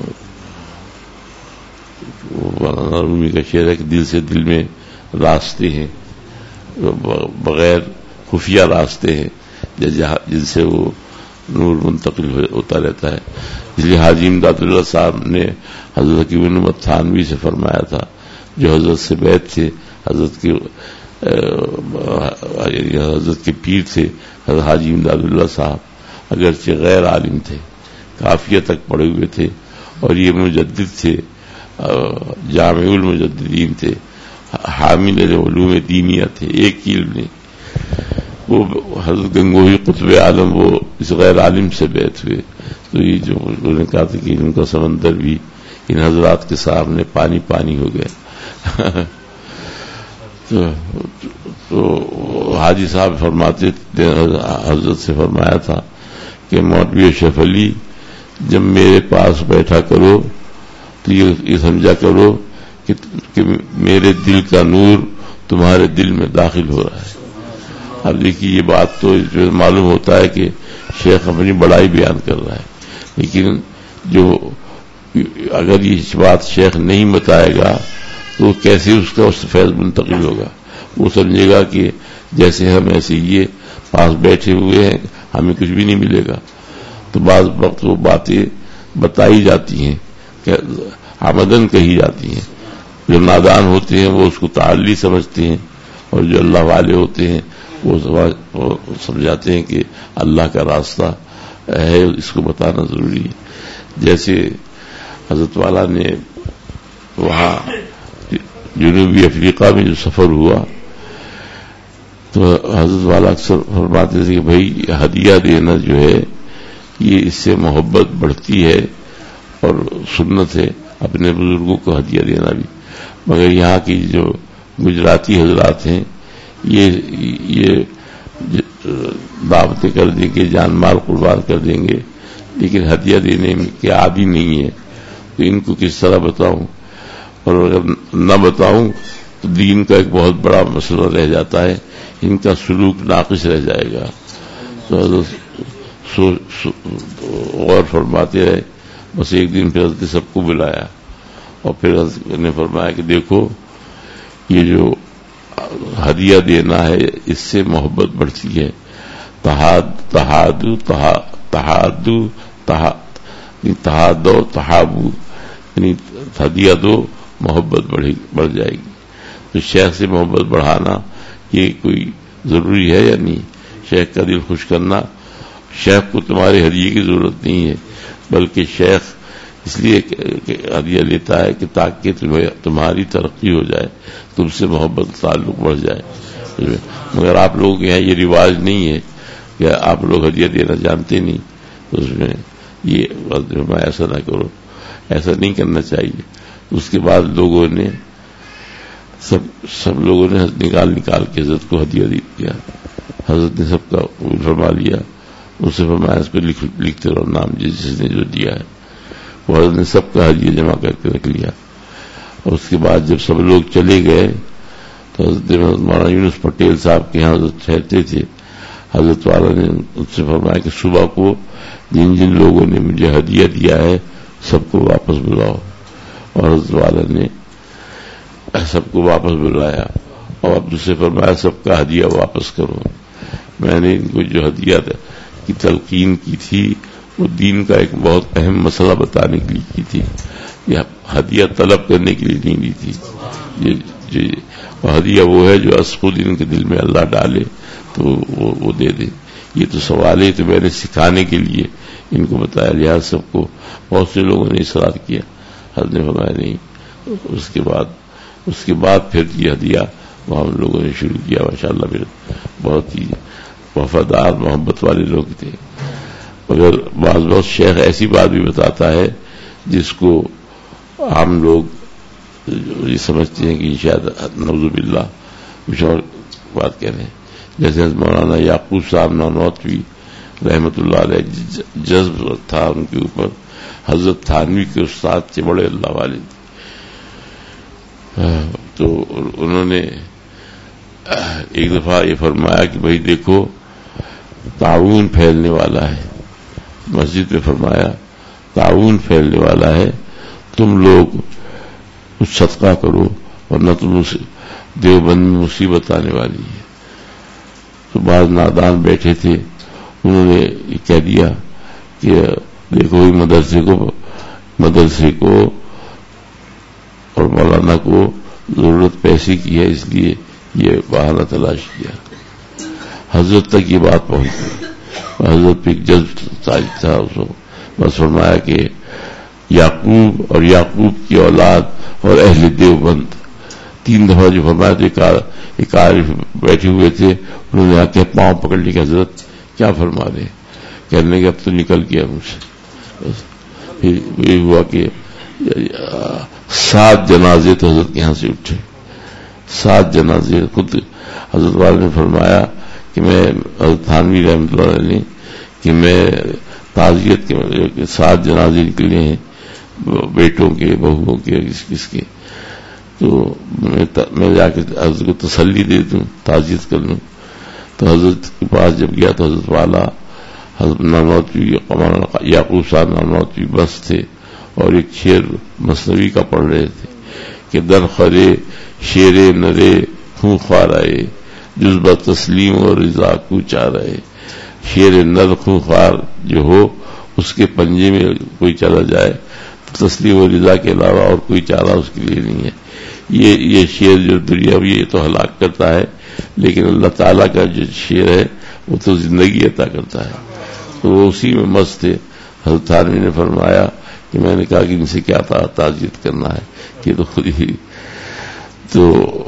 مولانا رومی کا شعر ہے کہ دل سے دل میں راستے ہیں، بغیر خفیہ راستے ہیں جن سے وہ نور منتقل ہوتا رہتا ہے۔ اس لیے حاجی امداد اللہ صاحب نے حضرت حکیم احمد تھانوی سے فرمایا تھا، جو حضرت سے بیعت تھے، حضرت کے حضرت کے پیر تھے حضرت حاجی امداد اللہ صاحب، اگرچہ غیر عالم تھے، کافیہ تک پڑھے ہوئے تھے، اور یہ مجدد تھے، جامع المجددین تھے، حامل علوم دینیہ تھے، ایک ہی علم نہیں۔ وہ حضرت گنگوہی قطب عالم وہ اس غیر عالم سے بیعت ہوئے، تو یہ جو انہوں نے کہا تھا کہ ان کا سمندر بھی ان حضرات کے سامنے پانی پانی ہو گیا۔ تو, تو حاجی صاحب فرماتے حضرت سے فرمایا تھا کہ مولوی اشرف علی جب میرے پاس بیٹھا کرو تو یہ سمجھا کرو کہ, کہ میرے دل کا نور تمہارے دل میں داخل ہو رہا ہے۔ اب دیکھیے یہ بات تو معلوم ہوتا ہے کہ شیخ اپنی بڑائی بیان کر رہا ہے، لیکن جو اگر یہ بات شیخ نہیں بتائے گا تو کیسے اس کا اس فیض منتقل ہوگا؟ وہ سمجھے گا کہ جیسے ہم ایسے یہ پاس بیٹھے ہوئے ہیں، ہمیں کچھ بھی نہیں ملے گا۔ تو بعض وقت وہ باتیں بتائی جاتی ہیں کہ آمدن کہی جاتی ہیں، جو نادان ہوتے ہیں وہ اس کو تعلی سمجھتے ہیں، اور جو اللہ والے ہوتے ہیں وہ سمجھاتے ہیں کہ اللہ کا راستہ ہے، اس کو بتانا ضروری ہے۔ جیسے حضرت والا نے وہاں جنوبی افریقہ میں جو سفر ہوا تو حضرت والا اکثر فرماتے تھے کہ بھائی ہدیہ دینا جو ہے یہ اس سے محبت بڑھتی ہے اور سنت ہے اپنے بزرگوں کو ہدیہ دینا بھی، مگر یہاں کی جو گجراتی حضرات ہیں یہ یہ دعوتیں کر دیں گے، جان مال قربان کر دیں گے، لیکن ہدیہ دینے کے عادی نہیں ہے، تو ان کو کس طرح بتاؤں؟ اور اگر نہ بتاؤں تو دین کا ایک بہت بڑا مسئلہ رہ جاتا ہے، ان کا سلوک ناقص رہ جائے گا۔ تو حضرت غور فرماتے رہے، بس ایک دن پھر حضرت سب کو بلایا اور پھر حضرت نے فرمایا کہ دیکھو یہ جو ہدیہ دینا ہے، اس سے محبت بڑھتی ہے. تحاد تحادو تحادو تحادو تحابو، یعنی ہدیہ دو محبت بڑھ جائے گی. تو شیخ سے محبت بڑھانا یہ کوئی ضروری ہے یا نہیں؟ شیخ کا دل خوش کرنا، شیخ کو تمہارے ہدیے کی ضرورت نہیں ہے، بلکہ شیخ اس لیے ہدیہ لیتا ہے کہ تاکہ تمہیں تمہاری ترقی ہو جائے، تم سے محبت تعلق بڑھ جائے. مگر آپ لوگوں کے یہاں یہ رواج نہیں ہے کہ آپ لوگ ہدیہ دینا جانتے نہیں، تو اس میں یہ ایسا نہ کرو، ایسا نہیں کرنا چاہیے. اس کے بعد لوگوں نے سب سب لوگوں نے نکال نکال کے حضرت کو ہدیہ دیا. حضرت نے سب کا فرما لیا، اس سے فرمایا اس کو لکھ لکھتے رہو نام جس جس نے جو دیا ہے. وہ حضرت نے سب کا ہدیہ جمع کر کے رکھ لیا. اور اس کے بعد جب سب لوگ چلے گئے تو حضرت مولانا یونس پٹیل صاحب کے یہاں حضرت ٹھہرتے تھے. حضرت والا نے ان سے فرمایا کہ صبح کو جن جن لوگوں نے مجھے ہدیہ دیا ہے سب کو واپس بلاؤ. اور حضرت والا نے سب کو واپس بلایا اور اب دوسرے فرمایا سب کا ہدیہ واپس کرو. میں نے ان کو جو ہدیہ کی تلقین کی تھی وہ دین کا ایک بہت اہم مسئلہ بتانے کے لیے کی تھی. یہ ہدیہ طلب کرنے کے لیے نہیں دی تھی. یہ ہدیہ وہ ہے جو از خود ان کے دل میں اللہ ڈالے تو وہ, وہ دے دے. یہ تو سوال ہے تو میں نے سکھانے کے لیے ان کو بتایا. لہٰذا سب کو بہت سے لوگوں نے اصرار کیا، حضرت نے فرمایا نہیں. اس کے بعد اس کے بعد پھر یہ ہدیہ وہ ہم لوگوں نے شروع کیا. ماشاءاللہ پھر بہت ہی وفادار محبت والے لوگ تھے. مگر بعض بہت شیخ ایسی بات بھی بتاتا ہے جس کو عام لوگ یہ سمجھتے ہیں کہ شاید نعوذ باللہ کچھ اور بات کہہ رہے ہیں. جیسے مولانا یعقوب صاحب نانوتوی رحمۃ اللہ علیہ جذب تھا ان کے اوپر. حضرت تھانوی کے استاد تھے، بڑے اللہ والے تھے. تو انہوں نے ایک دفعہ یہ فرمایا کہ بھائی دیکھو تعاون پھیلنے والا ہے. مسجد میں فرمایا تعاون پھیلنے والا ہے، تم لوگ کچھ صدقہ کرو ورنہ تم اسے دیوبند میں مصیبت آنے والی ہے. تو بعض نادان بیٹھے تھے، انہوں نے یہ کہہ دیا کہ دیکھو مدرسے کو مدرسے کو اور مولانا کو ضرورت پیسے کی ہے، اس لیے یہ بہانہ تلاش کیا. حضرت تک یہ بات پہنچ گئی. حضرت پہ جذب تاریخ تھا اس کو. بس فرمایا کہ یعقوب اور یعقوب کی اولاد اور اہل دیوبند، تین دفعہ جو فرمایا تو ایک عارف بیٹھے ہوئے تھے، انہوں نے آ کے پاؤں پکڑ لی کہ حضرت کیا فرما رہے. کہنے کہ اب تو نکل گیا مجھ سے. پھر یہ ہوا کہ سات جنازے تو حضرت کے یہاں سے اٹھے. سات جنازے خود حضرت والے نے فرمایا کہ میں حضرت تھانوی رحمۃ اللہ علیہ نے کہ میں تعزیت کے سات جنازے نکلے ہیں بیٹوں کے، بہوؤں کے، کس کس کے. تو میں جا کے حضرت کو تسلی دے دوں، تعزیت کر لوں. تو حضرت کے پاس جب گیا تو حضرت والا حضرت نانوتوی یعقوب صاحب نانوتوی بس تھے اور ایک شعر مثنوی کا پڑھ رہے تھے کہ در خرے شیر نرے خوں خوار آئے جذبہ تسلیم اور رضا کو چاہ رہے. شیر نر خوں خوار جو ہو اس کے پنجے میں کوئی چلا جائے تو تسلیم و رضا کے علاوہ اور کوئی چارہ اس کے لیے نہیں ہے. یہ یہ شعر جو دنیا یہ تو ہلاک کرتا ہے، لیکن اللہ تعالیٰ کا جو شعر ہے وہ تو زندگی عطا کرتا ہے. تو وہ اسی میں مست تھے. حضرت تھانوی نے فرمایا کہ میں نے کہا کہ ان سے کیا تعزیت کرنا ہے، یہ تو خود ہی. تو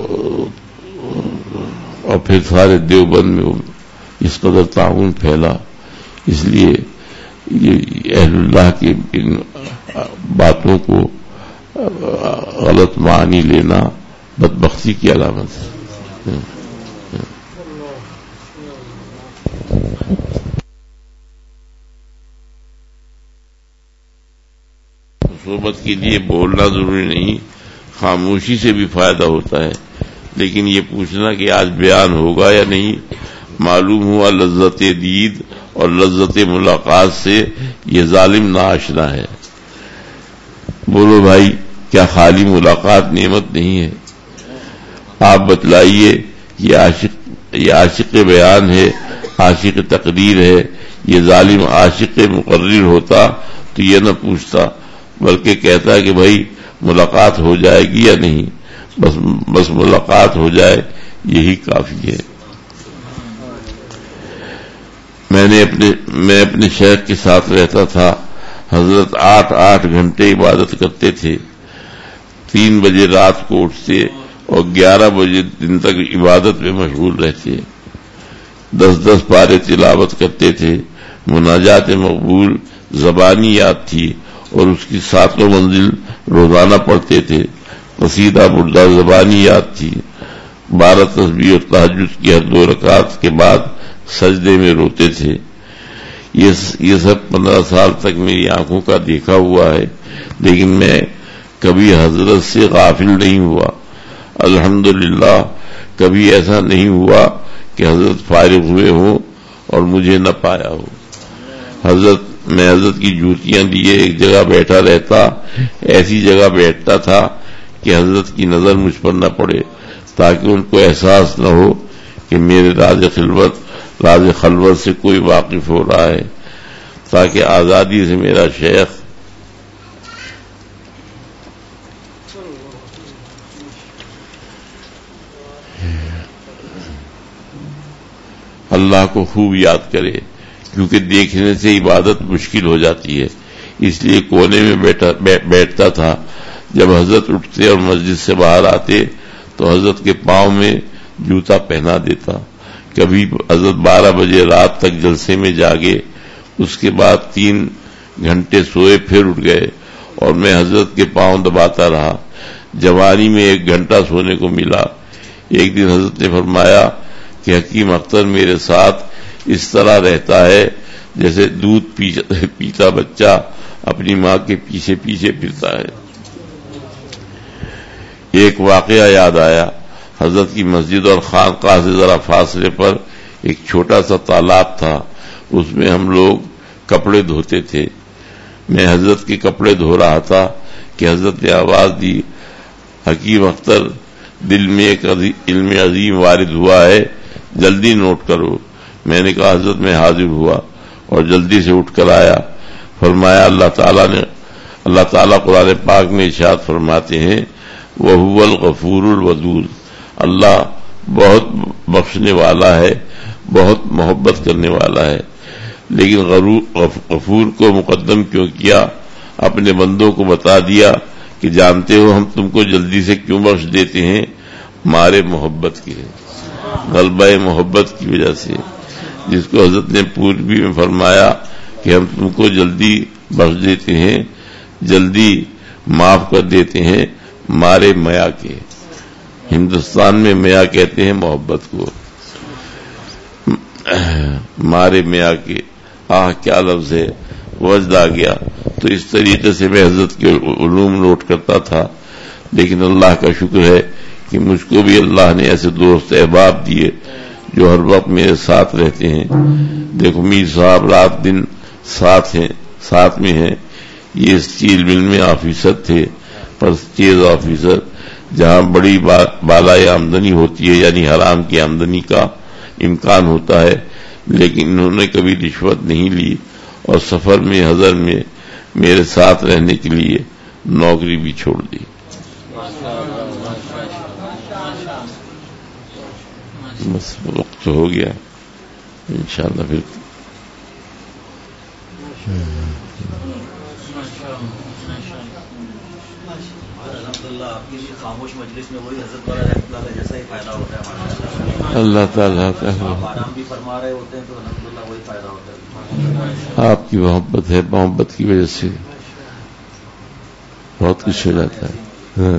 اور پھر سارے دیوبند میں اس قدر تعاون پھیلا. اس لیے یہ اہل اللہ کی ان باتوں کو غلط معنی لینا بدبختی کی علامت ہے. صحبت کے لیے بولنا ضروری نہیں، خاموشی سے بھی فائدہ ہوتا ہے. لیکن یہ پوچھنا کہ آج بیان ہوگا یا نہیں، معلوم ہوا لذت دید اور لذت ملاقات سے یہ ظالم ناآشنا ہے. بولو بھائی، کیا خالی ملاقات نعمت نہیں ہے؟ آپ بتلائیے یہ عاشق یہ عاشق بیان ہے، عاشق تقریر ہے، یہ ظالم عاشق مقرر ہوتا تو یہ نہ پوچھتا، بلکہ کہتا کہ بھائی ملاقات ہو جائے گی یا نہیں، بس بس ملاقات ہو جائے یہی کافی ہے۔ میں نے اپنے میں اپنے شیخ کے ساتھ رہتا تھا، حضرت آٹھ آٹھ گھنٹے عبادت کرتے تھے، تین بجے رات کو اٹھتے اور گیارہ بجے دن تک عبادت میں مشغول رہتے، دس دس پارے تلاوت کرتے تھے، مناجات مقبول زبانی یاد تھی اور اس کی ساتوں منزل روزانہ پڑھتے تھے، قصیدہ بردہ زبانی یاد تھی، بارہ تسبیح اور تہجد کی ہر دو رکعت کے بعد سجدے میں روتے تھے۔ یہ یہ سب پندرہ سال تک میری آنکھوں کا دیکھا ہوا ہے، لیکن میں کبھی حضرت سے غافل نہیں ہوا۔ الحمدللہ کبھی ایسا نہیں ہوا کہ حضرت فارغ ہوئے ہوں اور مجھے نہ پایا ہو۔ حضرت میں حضرت کی جوتیاں لیے ایک جگہ بیٹھا رہتا، ایسی جگہ بیٹھتا تھا کہ حضرت کی نظر مجھ پر نہ پڑے، تاکہ ان کو احساس نہ ہو کہ میرے راز خلوت راز خلوت سے کوئی واقف ہو رہا ہے، تاکہ آزادی سے میرا شیخ اللہ کو خوب یاد کرے، کیونکہ دیکھنے سے عبادت مشکل ہو جاتی ہے۔ اس لیے کونے میں بیٹھا بیٹھتا تھا۔ جب حضرت اٹھتے اور مسجد سے باہر آتے تو حضرت کے پاؤں میں جوتا پہنا دیتا۔ کبھی حضرت بارہ بجے رات تک جلسے میں جاگے، اس کے بعد تین گھنٹے سوئے، پھر اٹھ گئے اور میں حضرت کے پاؤں دباتا رہا۔ جوانی میں ایک گھنٹہ سونے کو ملا۔ ایک دن حضرت نے فرمایا کہ حکیم اختر میرے ساتھ اس طرح رہتا ہے جیسے دودھ پیتا بچہ اپنی ماں کے پیچھے پیچھے پھرتا ہے۔ ایک واقعہ یاد آیا۔ حضرت کی مسجد اور خانقاہ سے ذرا فاصلے پر ایک چھوٹا سا تالاب تھا، اس میں ہم لوگ کپڑے دھوتے تھے۔ میں حضرت کے کپڑے دھو رہا تھا کہ حضرت نے آواز دی، حکیم اختر دل میں ایک علم عظیم وارد ہوا ہے، جلدی نوٹ کرو۔ میں نے کہا حضرت میں حاضر ہوا اور جلدی سے اٹھ کر آیا۔ فرمایا اللہ تعالیٰ نے اللہ تعالیٰ قرآن پاک میں ارشاد فرماتے ہیں وَهُوَ الْغَفُورُ الْوَدُودُ، اللہ بہت بخشنے والا ہے، بہت محبت کرنے والا ہے۔ لیکن غفور کو مقدم کیوں کیا؟ اپنے بندوں کو بتا دیا کہ جانتے ہو ہم تم کو جلدی سے کیوں بخش دیتے ہیں، مارے محبت کے، غلبہ محبت کی وجہ سے، جس کو حضرت نے پوروی میں فرمایا کہ ہم تم کو جلدی بخش دیتے ہیں، جلدی معاف کر دیتے ہیں، مارے میا کے۔ ہندوستان میں میا کہتے ہیں محبت کو، مارے میا کے۔ آہ کیا لفظ ہے، وجد آ گیا۔ تو اس طریقے سے میں حضرت کے علوم نوٹ کرتا تھا، لیکن اللہ کا شکر ہے کہ مجھ کو بھی اللہ نے ایسے دوست احباب دیے جو ہر وقت میرے ساتھ رہتے ہیں۔ دیکھو میر صاحب رات دن ساتھ ہیں ساتھ میں ہیں۔ یہ اسٹیل مل میں آفیسر تھے، پر تیز آفیسر، جہاں بڑی بالائی آمدنی ہوتی ہے، یعنی حرام کی آمدنی کا امکان ہوتا ہے، لیکن انہوں نے کبھی رشوت نہیں لی اور سفر میں حضر میں میرے ساتھ رہنے کے لیے نوکری بھی چھوڑ دی۔ بس وقت ہو گیا، انشاءاللہ پھر خاموش مجلس میں وہی حضرت والا رحمۃ اللہ جیسا ہی فائدہ ہوتا ہے۔ اللہ تعالیٰ کا آرام بھی فرما رہے ہوتے ہیں تو الحمدللہ وہی فائدہ ہوتا ہے۔ آپ کی محبت ہے، محبت کی وجہ سے بہت کچھ ہو جاتا ہے۔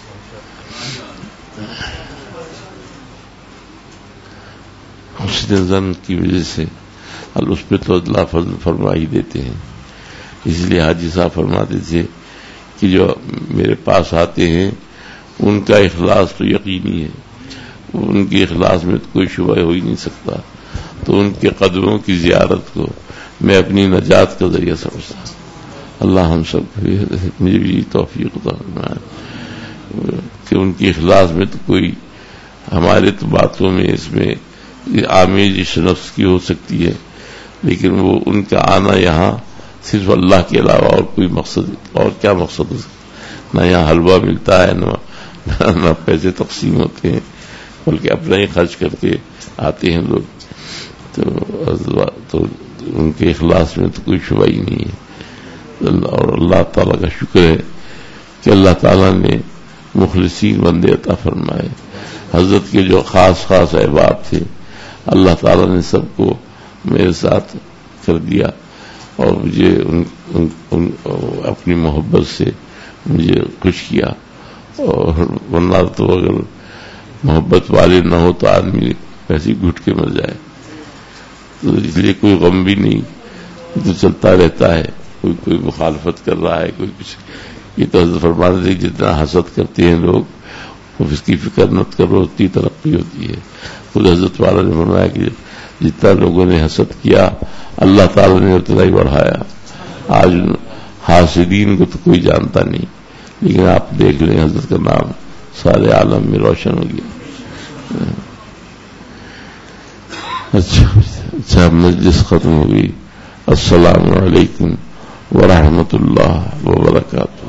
حسن ظن کی وجہ سے اس پہ تو اللہ فضل فرما ہی دیتے ہیں۔ اس لیے حاجی صاحب فرماتے تھے کہ جو میرے پاس آتے ہیں ان کا اخلاص تو یقینی ہے، ان کے اخلاص میں تو کوئی شبہ ہو ہی نہیں سکتا، تو ان کے قدموں کی زیارت کو میں اپنی نجات کا ذریعہ سمجھتا ہوں۔ اللہ ہم سب مجھے بھی توفیق عطا فرمائے کہ ان کی اخلاص میں تو کوئی ہمارے تو باتوں میں اس میں آمیزش نفس کی ہو سکتی ہے، لیکن وہ ان کا آنا یہاں صرف اللہ کے علاوہ اور کوئی مقصد، اور کیا مقصد ہو سکتا؟ نہ یہاں حلوہ ملتا ہے، نہ نہ پیسے تقسیم ہوتے ہیں، بلکہ اپنا ہی خرچ کر کے آتے ہیں لوگ. تو تو ان کے اخلاص میں تو کوئی شبہ ہی نہیں ہے. اور اللہ تعالیٰ کا شکر ہے کہ اللہ تعالیٰ نے مخلصین بندے عطا فرمائے. حضرت کے جو خاص خاص احباب تھے اللہ تعالیٰ نے سب کو میرے ساتھ کر دیا، اور مجھے ان, ان, ان اپنی محبت سے مجھے خوش کیا. اور ورنہ تو اگر محبت والے نہ ہو تو آدمی ویسے ہی گھٹ کے مر جائے. تو اس لیے کوئی غم بھی نہیں، تو چلتا رہتا ہے. کوئی کوئی مخالفت کر رہا ہے، کوئی کچھ. یہ تو حضرت فرماتے تھے جتنا حسد کرتے ہیں لوگ اس کی فکر مت کرو، اتنی ترقی ہوتی ہے. خود حضرت والا نے فرمایا کہ جتنا لوگوں نے حسد کیا اللہ تعالیٰ نے اتنا ہی بڑھایا. آج حاسدین کو تو کوئی جانتا نہیں، لیکن آپ دیکھ لیں حضرت کا نام سارے عالم میں روشن ہو گیا. اچھا اچھا مجلس ختم ہو گئی. السلام علیکم ورحمۃ اللہ وبرکاتہ.